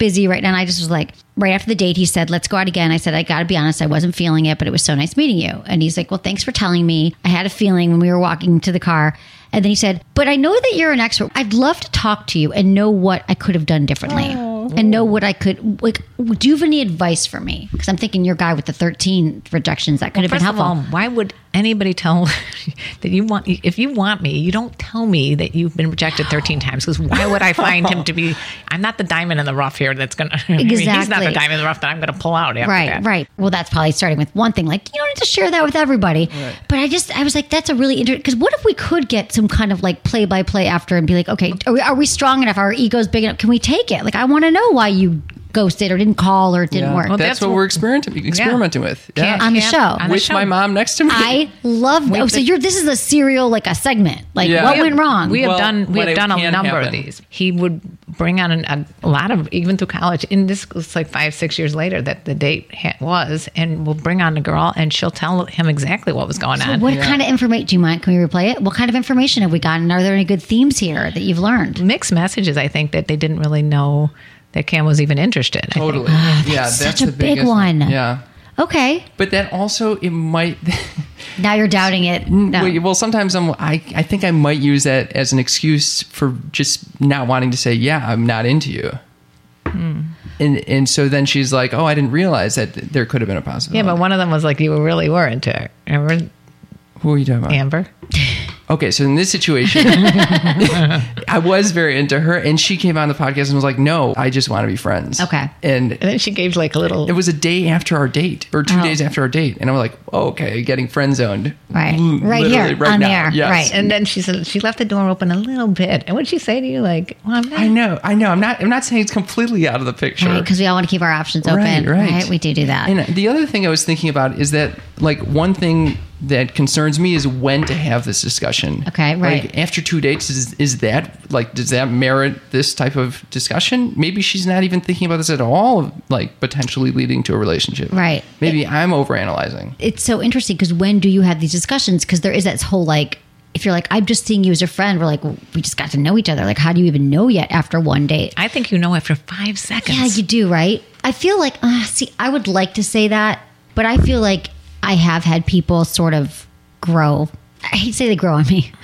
busy right now. And I just was like, right after the date, he said, let's go out again. I said, I got to be honest, I wasn't feeling it, but it was so nice meeting you. And he's like, well, thanks for telling me. I had a feeling when we were walking to the car. And then he said, but I know that you're an expert. I'd love to talk to you and know what I could have done differently and know what I could, like, do you have any advice for me? Because I'm thinking your guy with the 13 rejections, that could have been helpful. First of all, why would anybody tell that you want, if you want me, you don't tell me that you've been rejected 13 times, because why would I find him to be, I'm not the diamond in the rough here that's going to, Exactly. he's not the diamond in the rough that I'm going to pull out after that. Right. Well, that's probably starting with one thing. Like, you don't need to share that with everybody. Right. But I was like, that's a really interesting, because what if we could get some kind of like play-by-play after and be like, okay, are we strong enough? Are our egos big enough? Can we take it? Like, I want to know why you ghosted or didn't call or it didn't work. Well, that's what we're experimenting with. Yeah. On the show. With my mom next to me. I love that. So this is a serial, like a segment. Like, what went wrong? We have done a number of these. He would bring on a lot of, even through college, and this was like 5-6 years later that the date was, and we'll bring on a girl and she'll tell him exactly what was going on. What kind of information, do you mind, can we replay it? What kind of information have we gotten? Are there any good themes here that you've learned? Mixed messages, I think, that they didn't really know that Cam was even interested. Totally. That's such a big one. Yeah. Okay. But that also, it might... Now you're doubting it. No. Well, sometimes I think I might use that as an excuse for just not wanting to say, yeah, I'm not into you. And so then she's like, oh, I didn't realize that there could have been a possibility. Yeah, but one of them was like, you really were into her. Remember? Who are you talking about? Amber. Okay, so in this situation, I was very into her, and she came on the podcast and was like, no, I just want to be friends. Okay. And then she gave like a little... It was a day after our date, or 2 days after our date. And I was like, oh, okay, getting friend zoned. Right. Right here, right on now. the air. Yes. Right. And then she said she left the door open a little bit. And what'd she say to you? Like, well, I'm not... I know. I'm not saying it's completely out of the picture. Right, because we all want to keep our options open. Right. We do that. And the other thing I was thinking about is that, like, one thing that concerns me is when to have this discussion. Okay, right. Like, after 2 dates, is that, like, does that merit this type of discussion? Maybe she's not even thinking about this at all, like, potentially leading to a relationship. Right. Maybe I'm overanalyzing. It's so interesting, because when do you have these discussions? Because there is that whole, like, if you're like, I'm just seeing you as a friend, we're like, well, we just got to know each other. Like, how do you even know yet after one date? I think you know after 5 seconds. Yeah, you do, right? I feel like, I would like to say that, but I feel like I have had people sort of grow. I hate to say they grow on me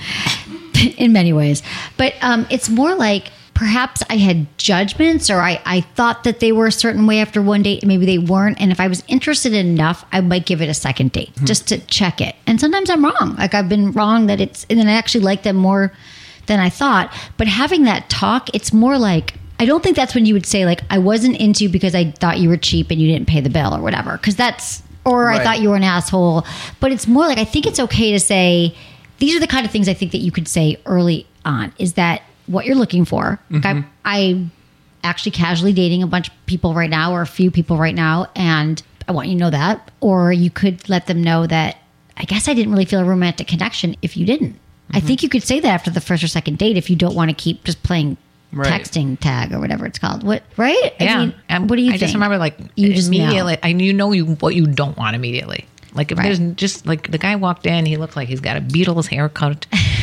in many ways, but it's more like perhaps I had judgments, or I thought that they were a certain way after one date, and maybe they weren't. And if I was interested enough, I might give it a second date just to check it. And sometimes I'm wrong. Like, I've been wrong and then I actually like them more than I thought. But having that talk, it's more like, I don't think that's when you would say, like, I wasn't into you because I thought you were cheap and you didn't pay the bill or whatever. Because that's, or right. I thought you were an asshole. But it's more like, I think it's okay to say, these are the kind of things I think that you could say early on, is that what you're looking for. Mm-hmm. I'm actually casually dating a bunch of people right now, or a few people right now, and I want you to know that. Or you could let them know that, I guess I didn't really feel a romantic connection if you didn't. Mm-hmm. I think you could say that after the first or second date if you don't want to keep just playing texting tag or whatever it's called. What, right? Yeah. I mean, what do you think? I just remember, like, you just immediately, what you don't want immediately. Like, if there's just, like, the guy walked in, he looked like he's got a Beatles haircut.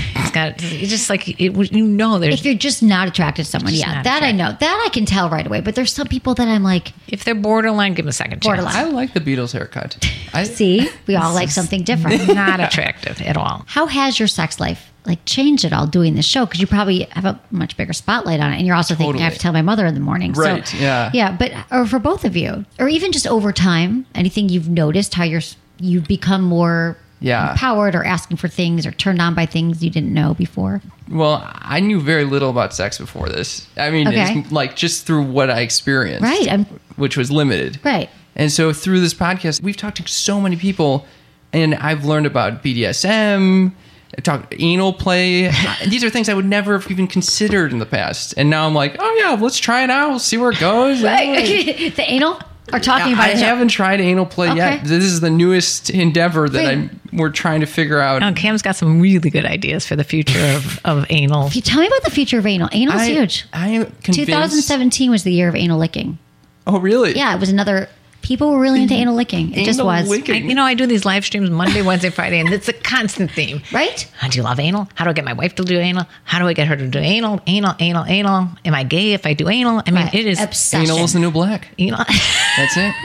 It's just like, there's... If you're just not attracted to someone, I know. That I can tell right away. But there's some people that I'm like... If they're borderline, give them a second chance. I like the Beatles haircut. See? We all like something different. Not attractive at all. How has your sex life, like, changed at all doing this show? Because you probably have a much bigger spotlight on it. And you're also thinking, I have to tell my mother in the morning. Right, so, yeah. Yeah, but or for both of you. Or even just over time, anything you've noticed, how you've become more... empowered, or asking for things, or turned on by things you didn't know before? Well, I knew very little about sex before this. I mean, it's like just through what I experienced, right? Which was limited, right? And so through this podcast, we've talked to so many people, and I've learned about BDSM, talked anal play. These are things I would never have even considered in the past, and now I'm like, oh yeah, let's try it out. We'll see where it goes. Right. The anal. Or talking about it. I haven't tried anal play yet. This is the newest endeavor that we're trying to figure out. Oh, Cam's got some really good ideas for the future of anal. If you tell me about the future of anal. Anal's huge. I am convinced. 2017 was the year of anal licking. Oh, really? Yeah, it was another... People were really into anal licking. It just Anal was. licking. I do these live streams Monday, Wednesday, Friday, and it's a constant theme. Right? How do you love anal? How do I get my wife to do anal? How do I get her to do anal? Anal. Am I gay if I do anal? I mean, Right. it is Obsession. Anal is the new black. anal. That's it.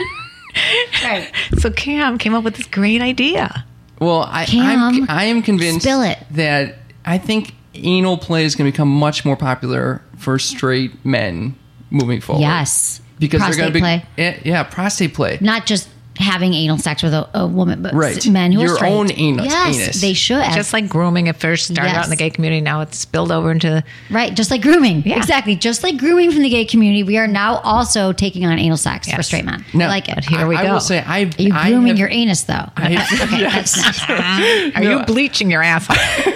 Right. So Cam came up with this great idea. Well, Cam, I am convinced spill it. that I think anal play is going to become much more popular for straight men moving forward. Yes. Because Prostate they're going to play. be prostate play. Not just having anal sex with a woman, but Right. men who are Your straight. own anus. Yes, they should. Just like grooming at first started out in the gay community, now it's spilled over into Right, just like grooming. Yeah. Exactly. Just like grooming from the gay community, we are now also taking on anal sex for Yes. straight men. Now, I like it. But here we I go. will say Are you grooming your anus, though? Okay, that's Are you bleaching your asshole?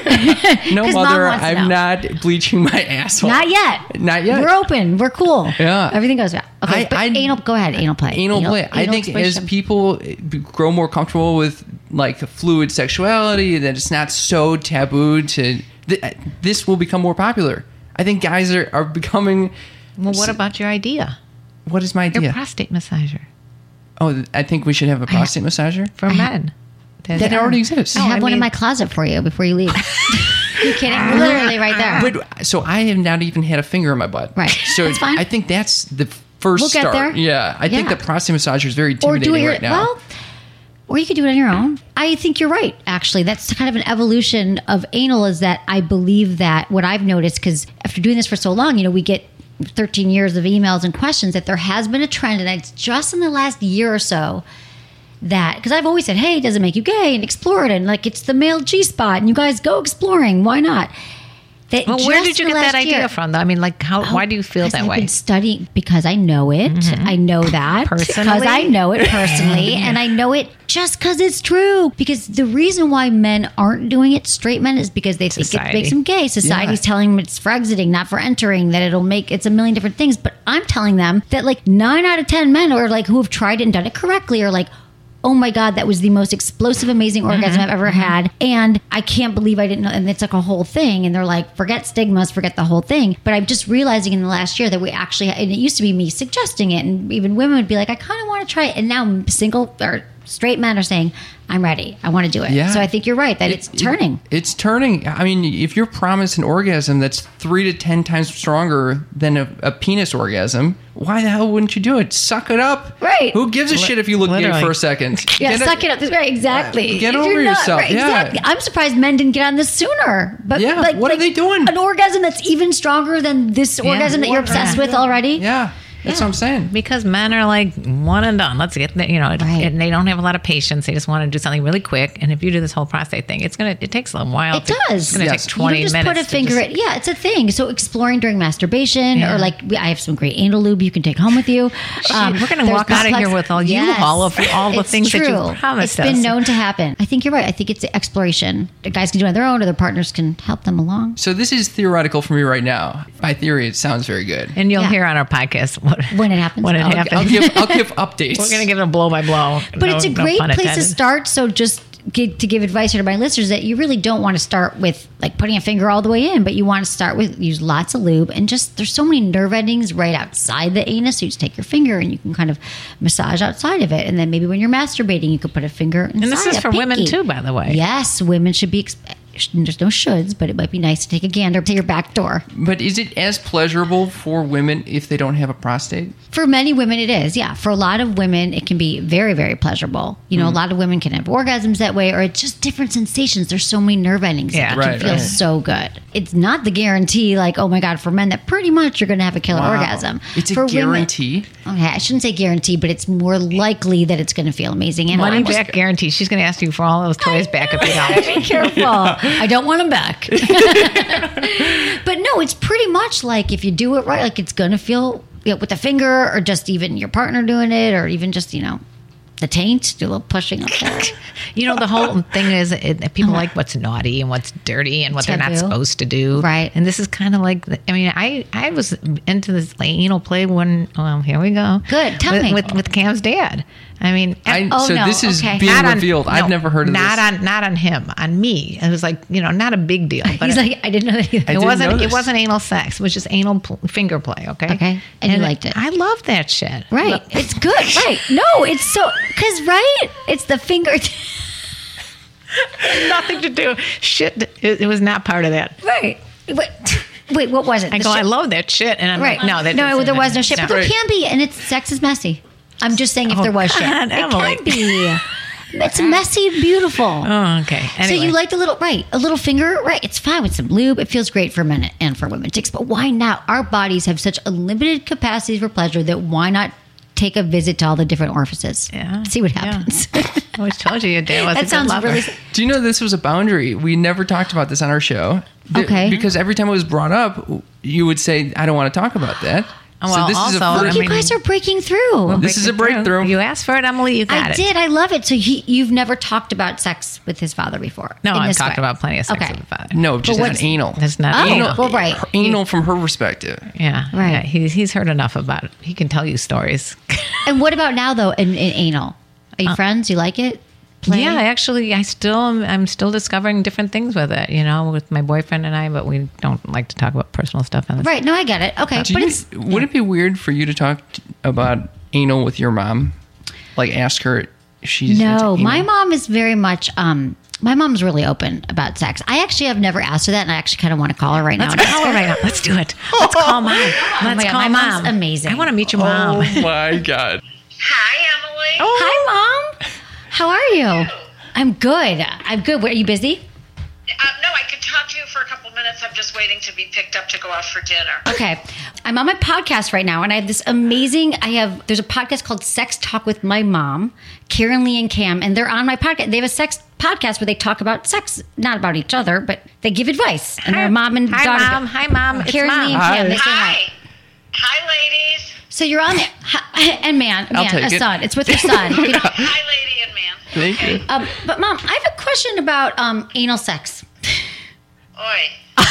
No, 'Cause Mom mother, wants to I'm know. not bleaching my asshole. not yet. Not yet. We're open. We're cool. Yeah. Everything goes well. Okay, but anal. Go ahead. Anal play. Anal play. I think as exploration. people grow more comfortable with like fluid sexuality, that it's not so taboo to this will become more popular. I think guys are becoming. Well, what about your idea? What is my Your idea? prostate massager Oh, I think we should have a prostate massager. for men. That already exists. I have I one in mean- my closet for you before you leave. You kidding? Literally right there. But so I have not even had a finger in my butt. Right. So That's fine. I think that's the first We'll get start. there. Yeah. I think Yeah. the prostate massager is very Or intimidating do it right now. well. Or you could do it on your own. I think you're right, actually. That's kind of an evolution of anal, is that I believe that what I've noticed, because after doing this for so long, we get 13 years of emails and questions, that there has been a trend, and it's just in the last year or so that, because I've always said, hey, does it make you gay? And explore it. And like, it's the male G-spot, and you guys go exploring. Why not? That Well, where just did you in the get that last idea year- from, though? I mean, like, why do you feel because that I've way? been studying, because I know it. I know that Personally? because I know it personally, and I know it just because it's true. Because the reason why men aren't doing it, straight men, is because they think it Society. makes them gay. Society's telling them it's for exiting, not for entering. That it's a million different things. But I'm telling them that like 9 out of 10 men, or like who have tried it and done it correctly, are like, oh my God, that was the most explosive, amazing orgasm I've ever had. And I can't believe I didn't know. And it's like a whole thing. And they're like, forget stigmas, forget the whole thing. But I'm just realizing in the last year that we actually, and it used to be me suggesting it. And even women would be like, I kind of want to try it. And now single or straight men are saying, I'm ready. I want to do it. Yeah. So I think you're right that it's turning. It's turning. I mean, if you're promised an orgasm that's 3 to 10 times stronger than a penis orgasm, why the hell wouldn't you do it? Suck it up. Right. Who gives a shit if you look gay Literally. for a second? Yeah, suck it up. That's right, exactly. Get If over you're not- yourself. right, Yeah. exactly. I'm surprised men didn't get on this sooner. But Yeah, like, what are they doing? An orgasm that's even stronger than this orgasm that you're obsessed with already. Yeah, that's what I'm saying. Because men are like one and done. Let's get that, Right. and they don't have a lot of patience. They just want to do something really quick. And if you do this whole prostate thing, it takes a while. It does. It's going to Yes. take 20 you don't just minutes. put a to finger just- at, yeah, it's a thing. So exploring during masturbation, Yeah. or like I have some great anal lube you can take home with you. We're going to there's walk out of complex- here with all Yes. all of all the It's things that true. you promised It's been us. known to happen. I think you're right. I think it's exploration. The guys can do it on their own, or their partners can help them along. So this is theoretical for me right now. By theory, it sounds very good. And you'll Yeah. hear on our podcast when it happens. When it I'll- happens. I'll give updates. We're going to give it a blow by blow. But it's a great place to start. So just to give advice here to my listeners, that you really don't want to start with like putting a finger all the way in, but you want to start with use lots of lube, and just there's so many nerve endings right outside the anus. So you just take your finger and you can kind of massage outside of it, and then maybe when you're masturbating, you could put a finger inside. And this is a for women pinky. too, by the way. Yes, women should be. There's no shoulds, but it might be nice to take a gander to your back door. But is it as pleasurable for women if they don't have a prostate? For many women, it is. Yeah. For a lot of women, it can be very, very pleasurable. A lot of women can have orgasms that way, or it's just different sensations. There's so many nerve endings. Yeah. It Right, can feel right. so good. It's not the guarantee, like, oh my God, for men that pretty much you're going to have a killer Wow. orgasm. It's a For women- guarantee? okay, I shouldn't say guarantee, but it's more likely that it's going to feel amazing. And Money I'm just- back guarantee. She's going to ask you for all those toys back if you don't. Be careful. I don't want them back. But no, it's pretty much like if you do it right, like it's going to feel with the finger, or just even your partner doing it, or even just, the taint, do a little pushing up there. The whole thing is people like what's naughty and what's dirty and what they're not Taboo. supposed to do. Right. And this is kind of like, I was into this anal play when, well, here we go. Good. Tell with, me. With Cam's dad. I mean, this is okay. being not on- revealed. I've no, never heard of not this. Not on him, on me. It was like, not a big deal. But He's like, I didn't know that either. I didn't know It this. wasn't anal sex. It was just anal finger play. Okay. Okay. And you liked it. I love that shit. Right. Look, It's good. Right. No, it's so, because, right? It's the finger. nothing to do. Shit. It was not part of that. Right. Wait, what was it? I The go, I shit- love that shit. And I'm Right. like, no, there was no shit. But there Right. can be, and it's sex is messy. I'm just saying if there was shit. God, Emily. It can be. It's messy and beautiful. Oh, okay. Anyway. So you like a little finger, right? It's fine with some lube. It feels great for men and for women. But why not? Our bodies have such unlimited capacities for pleasure that why not take a visit to all the different orifices? Yeah. See what Yeah. happens. I always told you your dad was a That good sounds lover. really. Do you know this was a boundary? We never talked about this on our show. Okay. Because every time it was brought up, you would say, I don't want to talk about that. Well, this is also, a I first. You mean- guys are breaking through. This is a breakthrough. You asked for it, Emily. You got I it. did. I love it. So you've never talked about sex with his father before? No, in I've this talked way? about plenty of sex Okay. with the father. No, just But not what's- anal. That's not Oh, anal. well, right. Anal from her perspective. Yeah, Right. Yeah, he's heard enough about it. He can tell you stories. And what about now, though, in anal? Are you friends? You like it? Play? Yeah, actually, I'm still discovering different things with it. With my boyfriend and I, but we don't like to talk about personal stuff on this. Right. No, I get it. Okay. Do But you- it's. would it be weird for you to talk about anal with your mom? Like ask her if she's No, into anal? my mom is very much. My mom's really open about sex. I actually have never asked her that, and I actually kind of want to call her right now. Let's call her right now. Let's do it. Let's call mom. Let's my God, call my mom. mom's amazing. I want to meet your mom. Oh my God. Hi, Emily. Oh, hi, Mom. How are you? I'm good. I'm good. Are you busy? No, I could talk to you for a couple minutes. I'm just waiting to be picked up to go out for dinner. Okay. I'm on my podcast right now, and I have this amazing. There's a podcast called Sex Talk with My Mom, Karen Lee and Cam, and they're on my podcast. They have a sex podcast where they talk about sex, not about each other, but they give advice. And they're a mom and Hi, daughter. Mom. Hi, Mom. It's Karen Mom. Lee and Cam. They say hi. Hi. Hi, ladies. So you're on there, and I'll take a it. son. It's with your son. Hi, lady and man. Thank you. But Mom, I have a question about anal sex. Oi.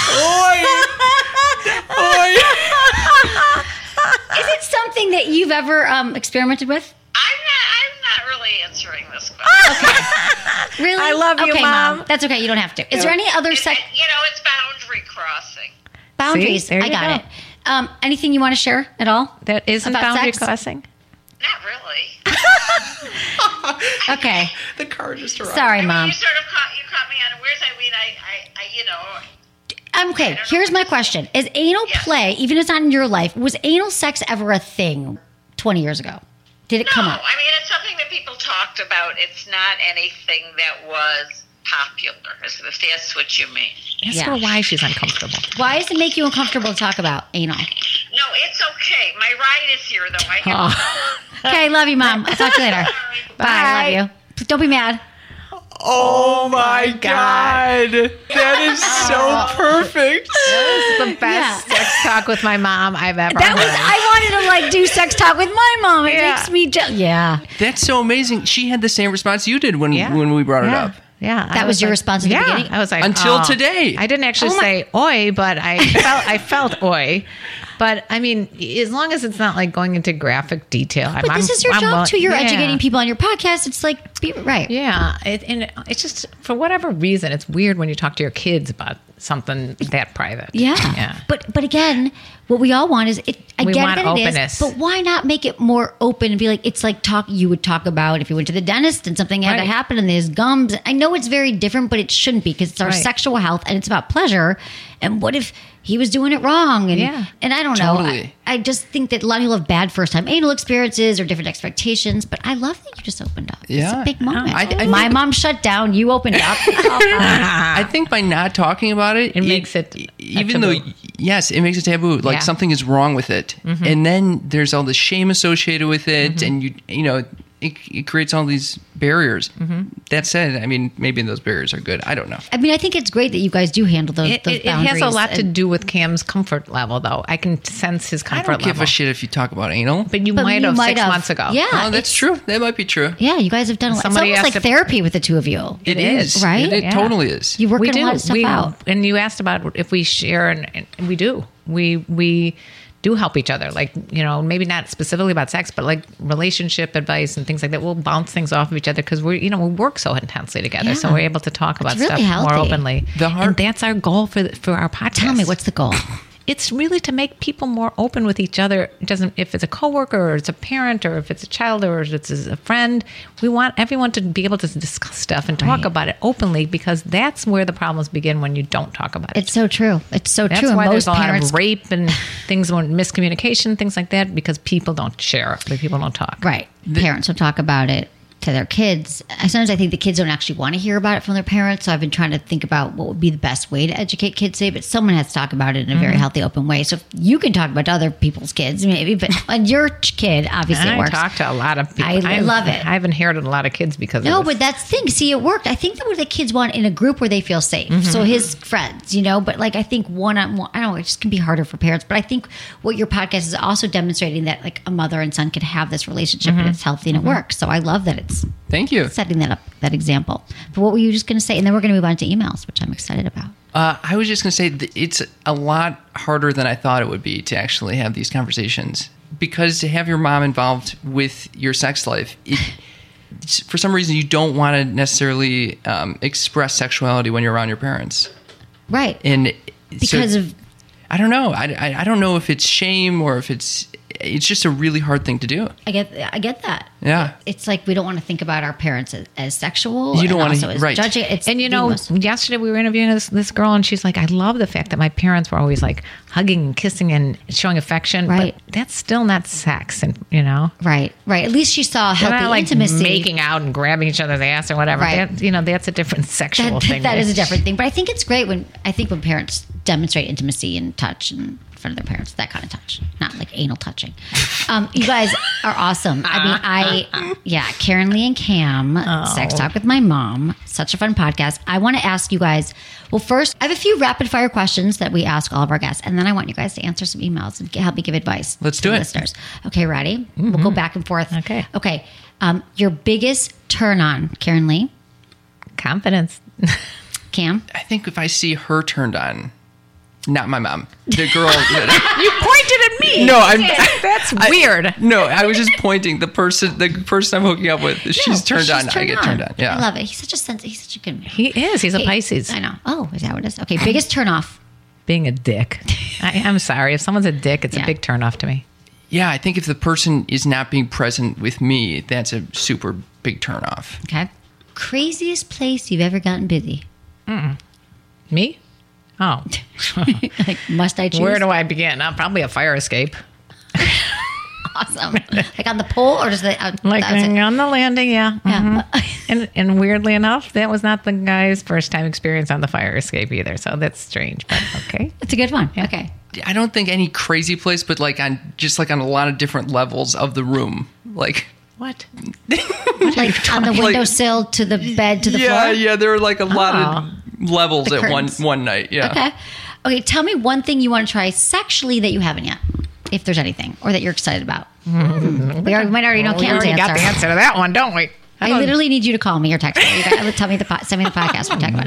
Is it something that you've ever experimented with? I'm not really answering this question. Really? I love you, okay, Mom. That's okay. You don't have to. Is there any other sex It's boundary crossing. boundaries? See? There I you got go. it. Anything you want to share at all? That isn't About boundary sex? crossing. Not really. Okay. The car just arrived. Sorry, I mean, Mom. you caught me unawares. I mean, Okay. Here's my question: is anal Yeah. play, even if it's not in your life, was anal sex ever a thing 20 years ago? Did it come No, up? I mean, it's something that people talked about. It's not anything that was popular, if that's what you mean. Ask Yeah. her why she's uncomfortable. Why does it make you uncomfortable to talk about anal? No, it's okay. My ride is here, though. I have Okay, love you, Mom. I'll talk to you later. Bye. I love you. Don't be mad. Oh my God. That is so perfect. This is the best Yeah. sex talk with my mom I've ever That was. heard. I wanted to do sex talk with my mom. It Yeah. makes me. Yeah. That's so amazing. She had the same response you did when Yeah. we brought it Yeah. up. Yeah, That was your response in the beginning? I was like, Until today. I didn't actually Oh my- say oi, but I felt oi. But I mean, as long as it's not like going into graphic detail. But this is your job too. You're educating people on your podcast. It's like, be right. Yeah, and it's just for whatever reason, it's weird when you talk to your kids about something that private. Yeah. But again, what we all want is it. I We get want that it openness. is, but why not make it more open and be like it's like you would talk about if you went to the dentist and something had to Right. happen and there's gums. I know it's very different, but it shouldn't be because it's our Right. sexual health and it's about pleasure. And what if he was doing it wrong? And Yeah. and I don't know. Totally. I just think that a lot of people have bad first time anal experiences or different expectations. But I love that you just opened up. It's Yeah. a big moment. I My think- mom shut down. You opened up. It's all fine. I think by not talking about it, makes it a even though taboo. yes, it makes it taboo. Like Yeah. something is wrong with it, and then there's all the shame associated with it, and you know it creates all these barriers. That said, I mean maybe those barriers are good. I don't know. I mean, I think it's great that you guys do handle those It boundaries. has a lot to and- do with Cam's comfort level, though. I can sense his I comfort don't give level. a shit if you talk about anal. But you But might you have might 6 have. months ago. Yeah. Oh, that's it's- true. That might be true. Yeah, you guys have done. It's Somebody almost asked like if- therapy with the two of you. It is right? It Yeah. totally is. You work We a do. lot of stuff out. And you asked about if we share, and we do. We do help each other. Like, maybe not specifically about sex, but like relationship advice and things like that. We'll bounce things off of each other because we work so intensely together. So we're able to talk about really stuff healthy. more openly. And that's our goal for our podcast. Tell me, what's the goal? It's really to make people more open with each other. It doesn't, if it's a coworker or it's a parent or if it's a child or if it's a friend, we want everyone to be able to discuss stuff and talk about it openly, because that's where the problems begin when you don't talk about it. It's so true. It's so that's true. That's why most there's a parents, lot of rape and things, miscommunication, things like that, because people don't share. People don't talk. Right. Parents don't talk about it to their kids. Sometimes I think the kids don't actually want to hear about it from their parents. So I've been trying to think about what would be the best way to educate kids today, but someone has to talk about it in a very healthy, open way. So if you can talk about to other people's kids, maybe, but on your kid, obviously it works. I talk to a lot of people. I love it. I've inherited a lot of kids because of No, this. but that's the thing. See, it worked. I think that what the kids want in a group where they feel safe. So his friends, but like I think one-on-one, I don't know, it just can be harder for parents. But I think what your podcast is also demonstrating that like a mother and son can have this relationship and it's healthy and it works. So I love that it's Thank you. setting that up, that example. But what were you just going to say? And then we're going to move on to emails, which I'm excited about. I was just going to say that it's a lot harder than I thought it would be to actually have these conversations, because to have your mom involved with your sex life, for some reason you don't want to necessarily express sexuality when you're around your parents. Right. And because of... I don't know. I don't know if it's shame or if it's just a really hard thing to do. I get that. Yeah. It's like we don't want to think about our parents as sexual. You don't want to, as right. judging. Yesterday we were interviewing this girl, and she's like, I love the fact that my parents were always like hugging and kissing and showing affection. Right. But that's still not sex. And, Right. At least she saw they're healthy not like intimacy. making out and grabbing each other's ass or whatever. Right. That's a different sexual thing. That is a different thing. But I think it's great when parents demonstrate intimacy and touch in front of their parents, that kind of touch, not like anal touching. You guys are awesome. Karen Lee and Cam, Sex Talk with My Mom, such a fun podcast. I want to ask you guys, well, first, I have a few rapid fire questions that we ask all of our guests, and then I want you guys to answer some emails and help me give advice. Let's to do it. Listeners. Okay, ready? We'll go back and forth. Okay. Your biggest turn on, Karen Lee? Confidence. Cam? I think if I see her turned on, not my mom, the girl. You pointed at me. No, that's weird. No, I was just pointing. The person I'm hooking up with, she's turned on. I get turned on. Yeah, I love it. He's such a good man. He is. He's a Pisces. I know. Oh, is that what it is? Okay, biggest turn off. Being a dick. I'm sorry. If someone's a dick, it's a big turn off to me. Yeah, I think if the person is not being present with me, that's a super big turn off. Okay. Craziest place you've ever gotten busy? Me? Oh. Like, must I choose? Where do I begin? Probably a fire escape. Awesome. Like on the pole or just on the landing, yeah. Yeah. And weirdly enough, that was not the guy's first time experience on the fire escape either. So that's strange, but okay. It's a good one. Yeah. Okay. I don't think any crazy place, but like on a lot of different levels of the room. Like what? Like on the windowsill to the bed to the floor? Yeah, there are like a lot of levels at one night. Yeah. Okay, tell me one thing you want to try sexually that you haven't yet, if there's anything, or that you're excited about. We might already know Cam's answer. We got the answer to that one, don't we? I literally need you to call me or text me. Send me the podcast. We'll talk about it.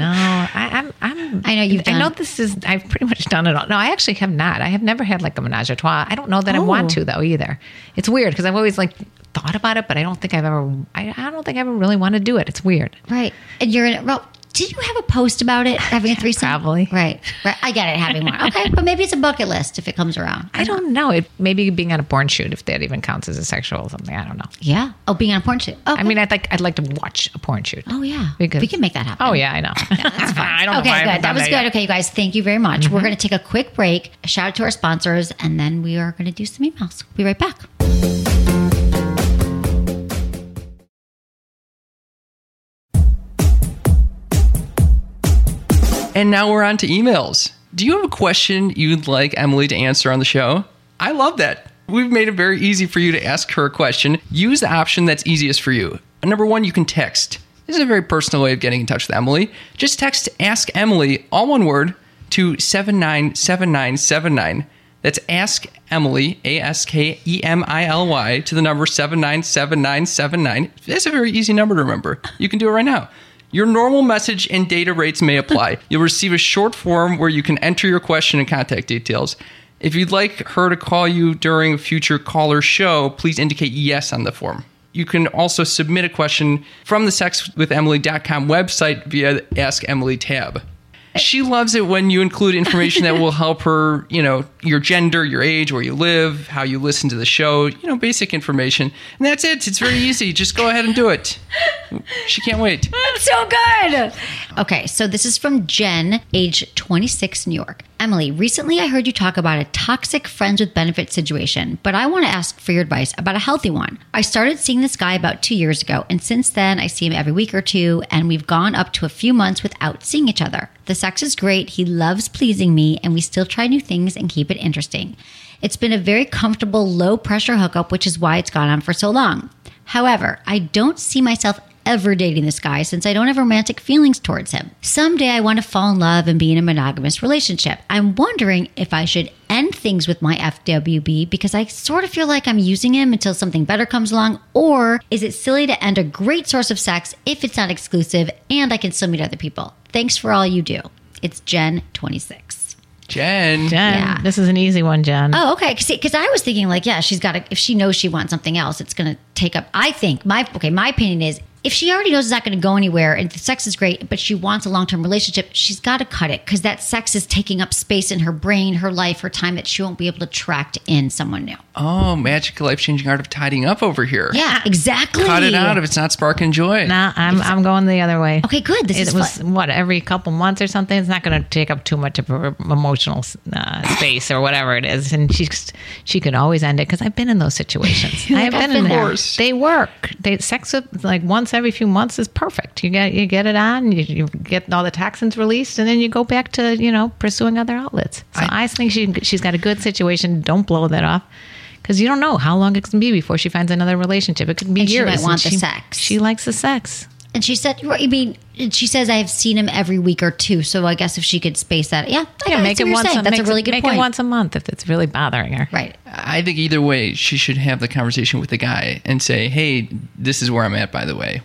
I know you've done. I know this is. I've pretty much done it all. No, I actually have not. I have never had like a menage a trois. I don't know that I want to though either. It's weird because I've always like thought about it, but I don't think I've ever. I don't think I ever really want to do it. It's weird. Right, and you're in it. Well, did you have a post about it, having a threesome? Probably. Right. I get it, having one. Okay, but maybe it's a bucket list if it comes around. I don't know. Maybe being on a porn shoot, if that even counts as a sexual or something. I don't know. Yeah. Oh, being on a porn shoot. Oh, I mean, I'd like to watch a porn shoot. Oh, yeah. We can make that happen. Oh, yeah, I know. Yeah, that's fine. I don't know. Okay, good. That was good. Okay, you guys, thank you very much. We're going to take a quick break, a shout out to our sponsors, and then we are going to do some emails. We'll be right back. And now we're on to emails. Do you have a question you'd like Emily to answer on the show? I love that. We've made it very easy for you to ask her a question. Use the option that's easiest for you. Number one, you can text. This is a very personal way of getting in touch with Emily. Just text Ask Emily, all one word, to 797979. That's Ask Emily, ASKEMILY, to the number 797979. That's a very easy number to remember. You can do it right now. Your normal message and data rates may apply. You'll receive a short form where you can enter your question and contact details. If you'd like her to call you during a future caller show, please indicate yes on the form. You can also submit a question from the sexwithemily.com website via the Ask Emily tab. She loves it when you include information that will help her, your gender, your age, where you live, how you listen to the show, basic information. And that's it. It's very easy. Just go ahead and do it. She can't wait. That's so good. Okay, so this is from Jen, age 26, New York. Emily, recently I heard you talk about a toxic friends with benefits situation, but I want to ask for your advice about a healthy one. I started seeing this guy about 2 years ago, and since then I see him every week or two, and we've gone up to a few months without seeing each other. The sex is great, he loves pleasing me, and we still try new things and keep it interesting. It's been a very comfortable, low-pressure hookup, which is why it's gone on for so long. However, I don't see myself ever dating this guy since I don't have romantic feelings towards him. Someday I want to fall in love and be in a monogamous relationship. I'm wondering if I should end things with my FWB because I sort of feel like I'm using him until something better comes along, or is it silly to end a great source of sex if it's not exclusive and I can still meet other people? Thanks for all you do. It's Jen, 26. Jen. Yeah. This is an easy one, Jen. Oh, okay. Because I was thinking she's got to, if she knows she wants something else, it's going to take up, I think, my opinion is, if she already knows it's not going to go anywhere and the sex is great, but she wants a long-term relationship, she's got to cut it because that sex is taking up space in her brain, her life, her time that she won't be able to attract in someone new. Oh, magic life-changing art of tidying up over here. Yeah, exactly. Cut it out if it's not sparking joy. Nah, I'm going the other way. Okay, good. It was every couple months or something. It's not going to take up too much of her emotional space or whatever it is, and she could always end it because I've been in those situations. I've been in there. They work. Sex with once every few months is perfect. You get it on, you get all the toxins released, and then you go back to pursuing other outlets. So I think she's got a good situation. Don't blow that off. Because you don't know how long it can be before she finds another relationship. It could be years. She might want the sex. She likes the sex. And she said, she says, I've seen him every week or two. So I guess if she could space that, make it once. That's a really good point. Make it once a month if it's really bothering her. Right. I think either way, she should have the conversation with the guy and say, hey, this is where I'm at, by the way.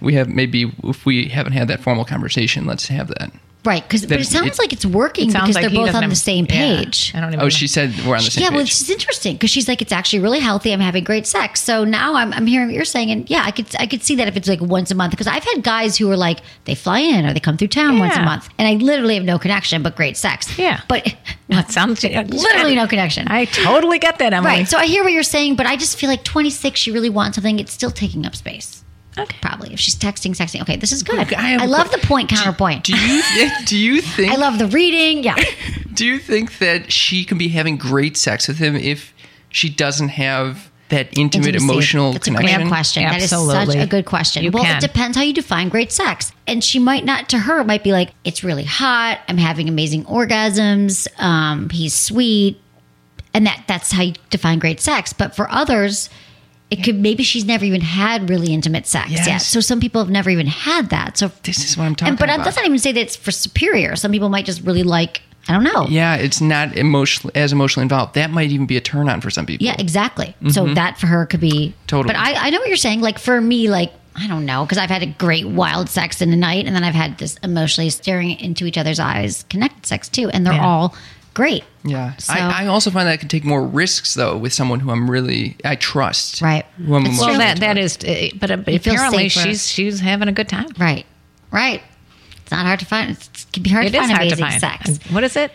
If we haven't had that formal conversation, let's have that. Right, but it sounds like it's working because they're both on the same page. I don't even know. She said we're on the same page. Yeah, well, it's interesting because she's like, it's actually really healthy. I'm having great sex. So now I'm hearing what you're saying, and I could see that if it's like once a month because I've had guys who are like they fly in or they come through town once a month, and I literally have no connection but great sex. Yeah, but that sounds literally no connection. I totally get that, Emily. Right. So I hear what you're saying, but I just feel like 26, she really wants something. It's still taking up space. Okay. Probably if she's texting. Okay, this is good. Okay, I love the point counterpoint. Do you think? I love the reading. Yeah. Do you think that she can be having great sex with him if she doesn't have that intimate emotional connection? That's a great question. Absolutely. That is such a good question. It depends how you define great sex. And she might not, to her, it might be like, it's really hot. I'm having amazing orgasms. He's sweet. And that's how you define great sex. But for others, it could, maybe she's never even had really intimate sex yet. So some people have never even had that. So this is what I'm talking about. But that's not even say that it's for superior. Some people might just really like, I don't know. Yeah, it's not as emotionally involved. That might even be a turn on for some people. Yeah, exactly. Mm-hmm. So that for her could be totally. But I know what you're saying. Like for me, like I don't know, because I've had a great wild sex in the night, and then I've had this emotionally staring into each other's eyes connected sex too, and they're all great. Yeah. So, I also find that I can take more risks though with someone who I trust. Right. Who I'm well, that is, but apparently she's having a good time. Right. Right. It's not hard to find. It can be hard to find amazing sex. What is it?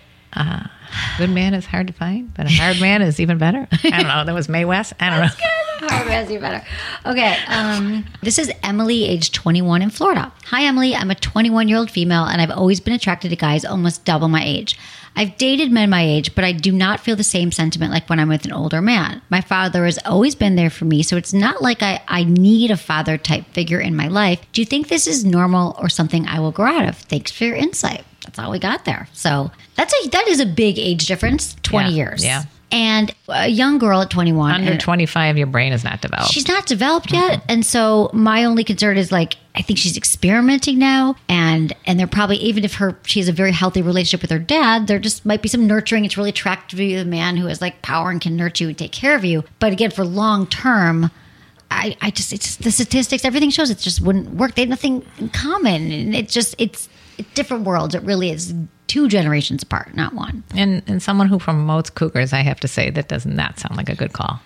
Good man is hard to find, but a hard man is even better. I don't know. That was Mae West. I don't know. Hard man is even better. Okay. This is Emily, age 21 in Florida. Hi, Emily. I'm a 21-year-old female, and I've always been attracted to guys almost double my age. I've dated men my age, but I do not feel the same sentiment like when I'm with an older man. My father has always been there for me, so it's not like I need a father-type figure in my life. Do you think this is normal or something I will grow out of? Thanks for your insight. That's all we got there. So that is a big age difference, 20 years. Yeah. And a young girl at 21. Under 25, your brain is not developed. She's not developed yet. And so my only concern is like, I think she's experimenting now. And they're probably, even if she has a very healthy relationship with her dad, there just might be some nurturing. It's really attractive to be a man who has like power and can nurture you and take care of you. But again, for long term, it's just the statistics, everything shows it just wouldn't work. They have nothing in common. And it's different worlds. It really is 2 generations apart, not one. And someone who promotes cougars, I have to say, that does not sound like a good call.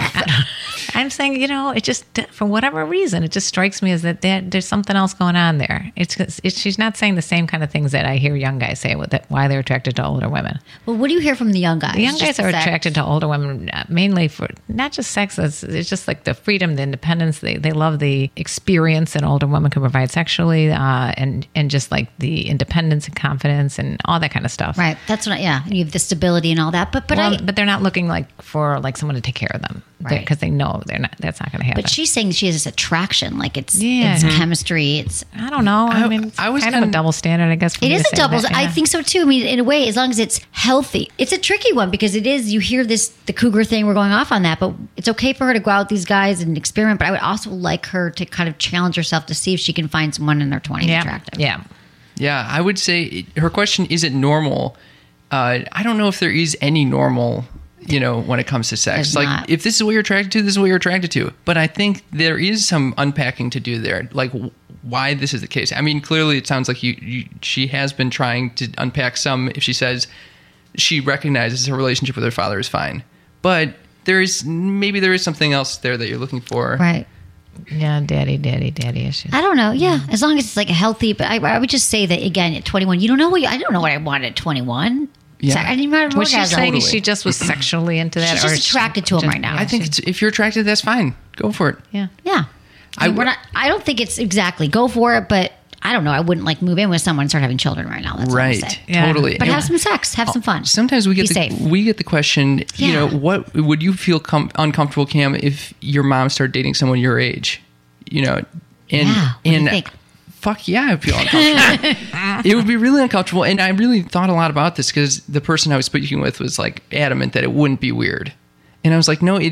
I'm saying, it just, for whatever reason, it just strikes me as that there's something else going on there. She's not saying the same kind of things that I hear young guys say with why they're attracted to older women. Well, what do you hear from the young guys? The young guys are attracted to older women mainly for not just sex. It's just like the freedom, the independence. They love the experience that older women can provide sexually, and just like the independence and confidence and all that kind of stuff. Right. That's what. You have the stability and all that. But they're not looking for someone to take care of them, right? Because they know they're not. That's not going to happen. But she's saying she has this attraction, like it's chemistry. It's I don't know. I mean, it's kind of a double standard, I guess. It is a double. I think so too. I mean, in a way, as long as it's healthy, it's a tricky one because it is. You hear the cougar thing. We're going off on that, but it's okay for her to go out with these guys and experiment. But I would also like her to kind of challenge herself to see if she can find someone in their 20s attractive. Yeah. I would say her question: is it normal? I don't know if there is any normal. When it comes to sex, like if this is what you're attracted to, this is what you're attracted to. But I think there is some unpacking to do there, like why this is the case. I mean, clearly it sounds like she has been trying to unpack some. If she says she recognizes her relationship with her father is fine, but there is something else there that you're looking for, right? Yeah, daddy issues. I don't know. Yeah, as long as it's like a healthy. But I would just say that again at 21, you don't know I don't know what I wanted at 21. Yeah. I didn't remember. Was she saying she just was sexually into that? She's just attracted to him right now. I think if you're attracted, that's fine. Go for it. Yeah. I don't think it's exactly go for it, but I don't know. I wouldn't like move in with someone and start having children right now. That's right. What I'm saying. Yeah. Totally. But have some sex. Have some fun. Sometimes we get the question. Yeah. What would you feel uncomfortable, Cam, if your mom started dating someone your age? What do you think? Fuck yeah, I feel uncomfortable. It would be really uncomfortable. And I really thought a lot about this because the person I was speaking with was like adamant that it wouldn't be weird. And I was like, no,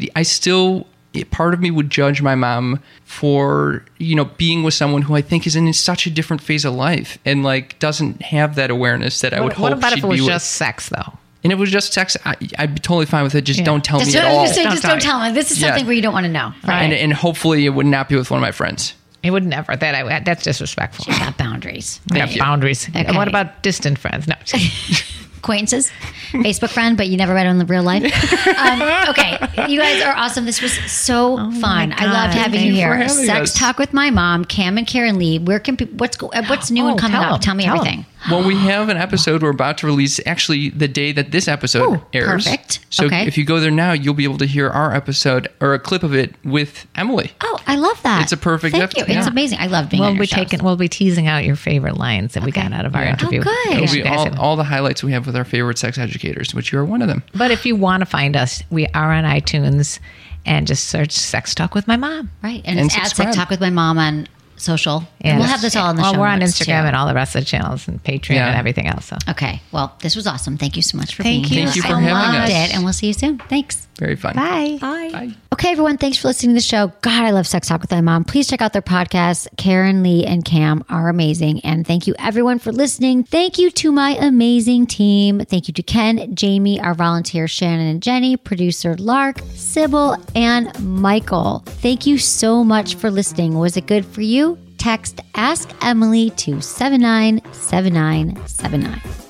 part of me would judge my mom for, being with someone who I think is in such a different phase of life and like doesn't have that awareness that I would hope she'd be with. What about if it was just sex though? And it was just sex, I'd be totally fine with it. Just don't tell me at all. Just don't tell me. This is something where you don't want to know. Right. And hopefully it would not be with one of my friends. He would never. That's disrespectful. She's got boundaries. Boundaries. Okay. What about distant friends? No. Acquaintances, Facebook friend, but you never met on the real life. Okay, you guys are awesome. This was so fun. I loved having you here. Sex Talk with My Mom, Cam and Karen Lee. Where can people? What's new and coming up? Tell me everything. Well, we have an episode we're about to release actually the day that this episode airs. Perfect. So if you go there now, you'll be able to hear our episode or a clip of it with Emily. Oh, I love that. It's a perfect Thank you. Yeah. It's amazing. I love being on your shows. We'll be teasing out your favorite lines that we got out of our interview. Oh, good. It'll be all the highlights we have with our favorite sex educators, which you are one of them. But if you want to find us, we are on iTunes and just search Sex Talk with My Mom. Right. And it's at Sex Talk with My Mom on social. And we'll have this all in the show notes. We're on Instagram and all the rest of the channels and Patreon and everything else. So. Okay. Well, this was awesome. Thank you so much for being here. Thank you for having us. I loved it, and we'll see you soon. Thanks. Very fun. Bye. Bye. Okay, everyone. Thanks for listening to the show. God, I love Sex Talk with My Mom. Please check out their podcast. Karen, Lee, and Cam are amazing. And thank you, everyone, for listening. Thank you to my amazing team. Thank you to Ken, Jamie, our volunteers, Shannon and Jenny, producer Lark, Sybil, and Michael. Thank you so much for listening. Was it good for you? Text Ask Emily to 797979.